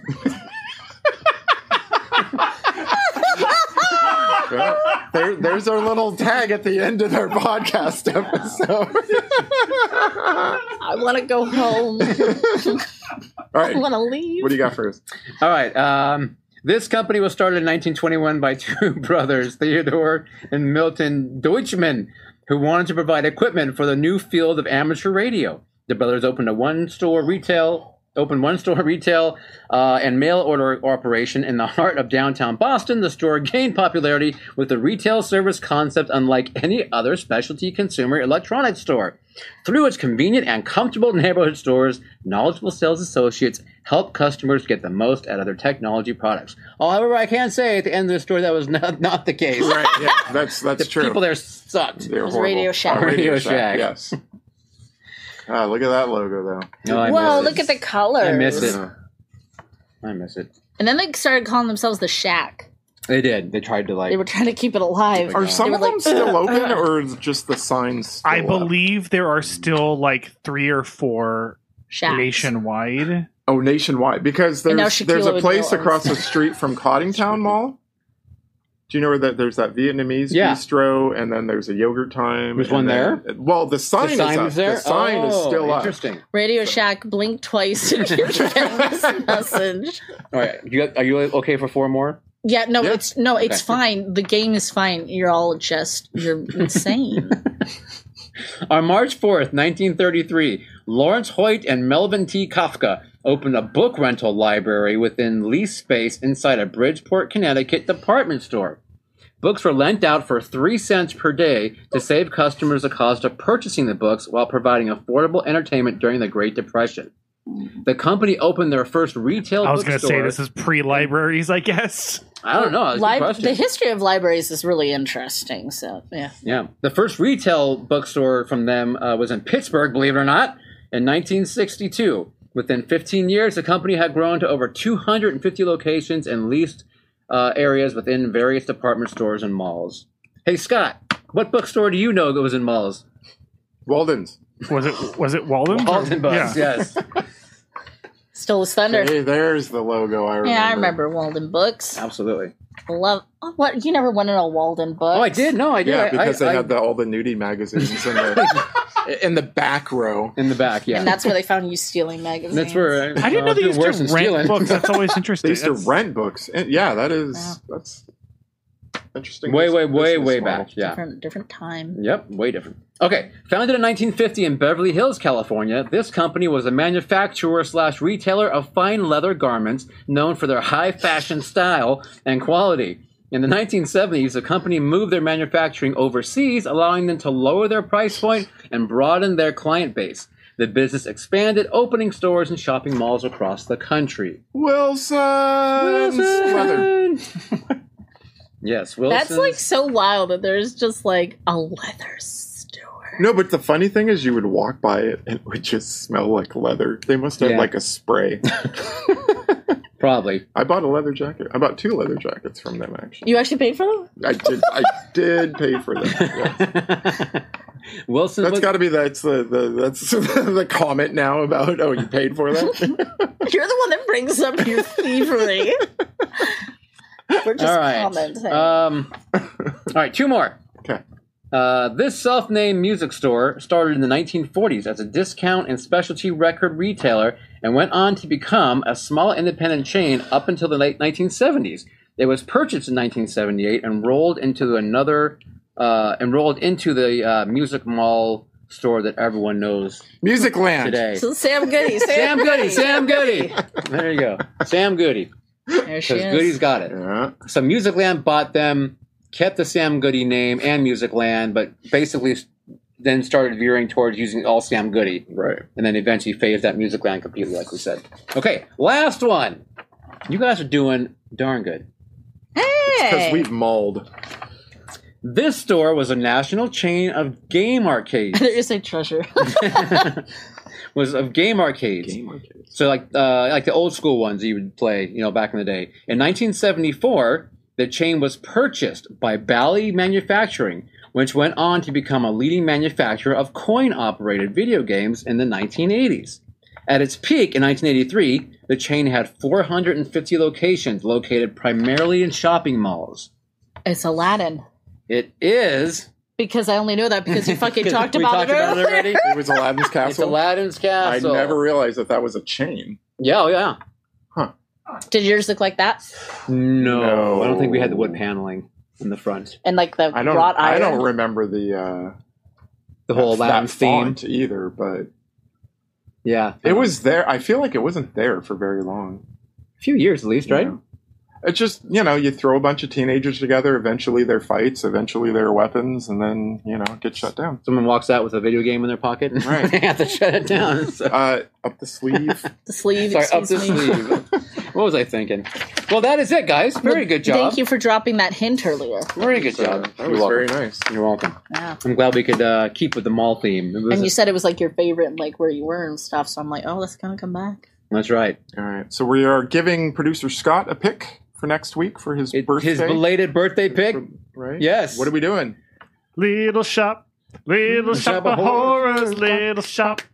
Well, there, there's our little tag at the end of our podcast episode. I want to go home. All I right. want to leave. What do you got first? All right. Um, this company was started in nineteen twenty-one by two brothers, Theodore and Milton Deutschman, who wanted to provide equipment for the new field of amateur radio. The brothers opened a one-store retail, opened one-store retail uh, and mail order operation in the heart of downtown Boston. The store gained popularity with a retail service concept unlike any other specialty consumer electronics store. Through its convenient and comfortable neighborhood stores, knowledgeable sales associates help customers get the most out of their technology products. However, I can say at the end of the story that was not, not the case. Right. Yeah. That's that's The true. people there sucked. They're was horrible. Radio Shack. Oh, Radio, Radio Shack. Shack. Yes. Ah, look at that logo, though. No, I Whoa, miss look it. at the colors. I miss it. Yeah. I miss it. And then they started calling themselves the Shack. They did. They tried to like. They were trying to keep it alive. Are some They of were them like, still open, or is just the signs? Still I up? believe there are still like three or four Shacks. nationwide. Oh, nationwide. Because And now there's Shaquille there's a place O'Neal across owns- the street from Coddingtown Mall. Do you know where that there's that Vietnamese Yeah. bistro, and then there's a Yogurt Time. There's and one then- Well, the sign, The sign is up. is there. The sign oh, is still up. interesting. Radio Shack, blink twice if you get this message. All right, you, are you okay for four more? Yeah, no, Yeah. it's no, it's Okay. fine. The game is fine. You're all just you're insane. On March fourth, nineteen thirty-three, Lawrence Hoyt and Melvin T. Kafka opened a book rental library within leased space inside a Bridgeport, Connecticut department store. Books were lent out for three cents per day to save customers the cost of purchasing the books while providing affordable entertainment during the Great Depression. The company opened their first retail I was going to bookstore. say this is pre-libraries, I guess. I don't know. That's a good Lib- question. the history of libraries is really interesting. So yeah, Yeah. The first retail bookstore from them uh, was in Pittsburgh, believe it or not, in nineteen sixty-two. Within fifteen years, the company had grown to over two hundred fifty locations and leased uh, areas within various department stores and malls. Hey, Scott, what bookstore do you know that was in malls? Walden's. Was it was it Walden? Walden Books, yes. Still was Thunder. Hey, there's the logo. I remember. Yeah, I remember Walden Books. Absolutely. Love oh, what you never went in a Walden book. Oh, I did? No, I did. Yeah, I- because I, they I- had the, all the nudie magazines in the in the back row. in the back, yeah. And that's where they found you stealing magazines. That's where I didn't know they used to worse than rent stealing. books. That's always interesting. They used to That's- rent books. And yeah, that is Yeah. that's interesting. Way, way, business way, way model. back. Yeah. different different time. Yep, way different. Okay, founded in nineteen fifty in Beverly Hills, California, this company was a manufacturer slash retailer of fine leather garments known for their high fashion style and quality. In the nineteen seventies, the company moved their manufacturing overseas, allowing them to lower their price point and broaden their client base. The business expanded, opening stores and shopping malls across the country. Wilson's leather. Yes, Wilson's. That's like so wild that there's just like a leather store. No, but the funny thing is, you would walk by it and it would just smell like leather. They must have Yeah. like a spray. Probably. I bought a leather jacket. I bought two leather jackets from them actually. You actually paid for them? I did. I did pay for them. Yeah. Wilson. That's was- got to be that's the, the that's the comment now about oh you paid for that. You're the one that brings up your thievery. We're just All right. commenting. Um, all right, two more. Okay. Uh, this self-named music store started in the nineteen forties as a discount and specialty record retailer and went on to become a small independent chain up until the late nineteen seventies. It was purchased in nineteen seventy-eight and rolled into another uh, enrolled into the uh, music mall store that everyone knows Music Land. today. So Sam Goody. Sam, Sam Goody, Sam Goody. There you go, Sam Goody. There she Because is. Goody's got it. Yeah. So Musicland bought them, kept the Sam Goody name and Musicland, but basically s- then started veering towards using all Sam Goody. Right. And then eventually phased out Musicland completely, like we said. Okay, last one. You guys are doing darn good. Because Hey! we've mauled. This store was a national chain of game arcades. There is a treasure. was of game arcades. Game arcades. So like uh, like the old school ones you would play, you know, back in the day. In nineteen seventy-four, the chain was purchased by Bally Manufacturing, which went on to become a leading manufacturer of coin-operated video games in the nineteen eighties. At its peak in nineteen eighty-three, the chain had four hundred fifty locations located primarily in shopping malls. It's Aladdin. It is... Because I only know that because you fucking talked we about talked it about it earlier. already. It was Aladdin's It's Castle. Aladdin's I Castle. never realized that that was a chain. Yeah, oh, yeah. Did yours look like that? No, No. I don't think we had the wood paneling in the front. And like the I don't. wrought iron? I don't remember the uh, The whole that, Aladdin that theme. font either, but Yeah. it was there. I feel like it wasn't there for very long. a few years at least, right? Yeah. It's just, you know, you throw a bunch of teenagers together, eventually they're fights, eventually they're weapons, and then, you know, it gets shut down. Someone walks out with a video game in their pocket and Right. they have to shut it down. So- Uh, up the sleeve. The sleeve, Sorry, up excuse the me. sleeve. What was I thinking? Well, that is it, guys. Very good job. Thank you for dropping that hint earlier. Very good So, job. that You're was welcome. very nice. You're welcome. Yeah. I'm glad we could uh, keep with the mall theme. It was- And you said it was like your favorite, like where you were and stuff. So I'm like, oh, that's gonna come back. That's right. All right. So we are giving producer Scott a pick for next week for his It- birthday. his belated birthday pick. Right? Yes. What are we doing? Little shop, little shop, Shop of of horrors. horrors, little shop.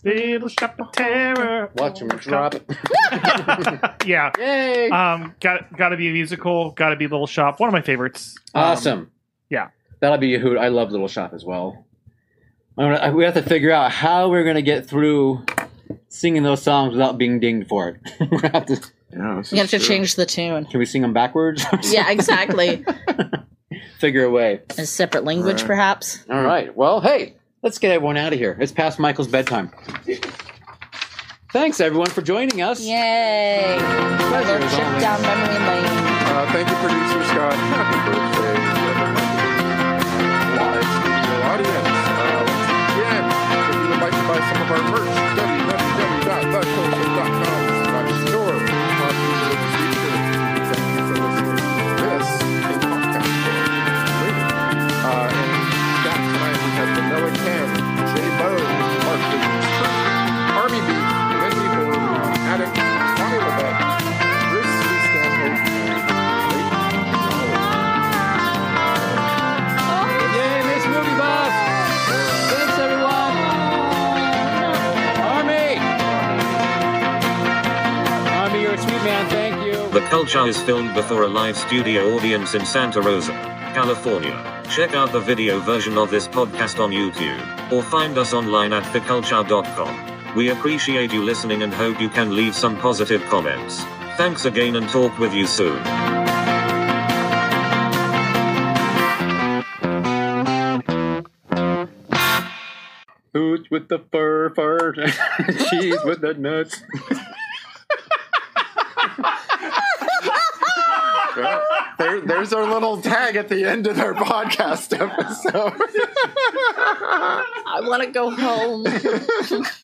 Little Shop of Terror. Watch him drop. Yeah. Yay! Um, got got to be a musical. Got to be Little Shop. One of my favorites. Um, Awesome. yeah. That'll be a hoot. I love Little Shop as well. I'm gonna, we have to figure out how we're going to get through singing those songs without being dinged for it. we have to, Yeah, this You have is to true. change the tune. can we sing them backwards? Yeah, exactly. Figure a way. A separate language, Right. perhaps. All right. Well, hey, let's get everyone out of here. It's past Michael's bedtime. Thanks, everyone, for joining us. Yay! Pleasure Little as trip always. down memory lane. Uh, thank you, producer Scott. Happy birthday, live studio audience. Uh, once again, if you would like to buy some of our merch, w w w dot the culture dot com slash store. Thank you for listening to this in podcast form. Uh, and that tonight we have Vanilla Cam, J Bo, Mark Williams, Army Beef, Wendy Ford, Addict, Tommy Levette, Chris Lee Stanhope, Yay, Miss Movie Buff! Thanks, everyone! Army! Army, you're a sweet man. Thank you. The Culture is filmed before a live studio audience in Santa Rosa, California. Check out the video version of this podcast on YouTube, or find us online at the culture dot com. We appreciate you listening and hope you can leave some positive comments. Thanks again and talk with you soon. Hooch with the fur, fur, cheese with the nuts. There, there's our little tag at the end of our podcast episode. I want to go home.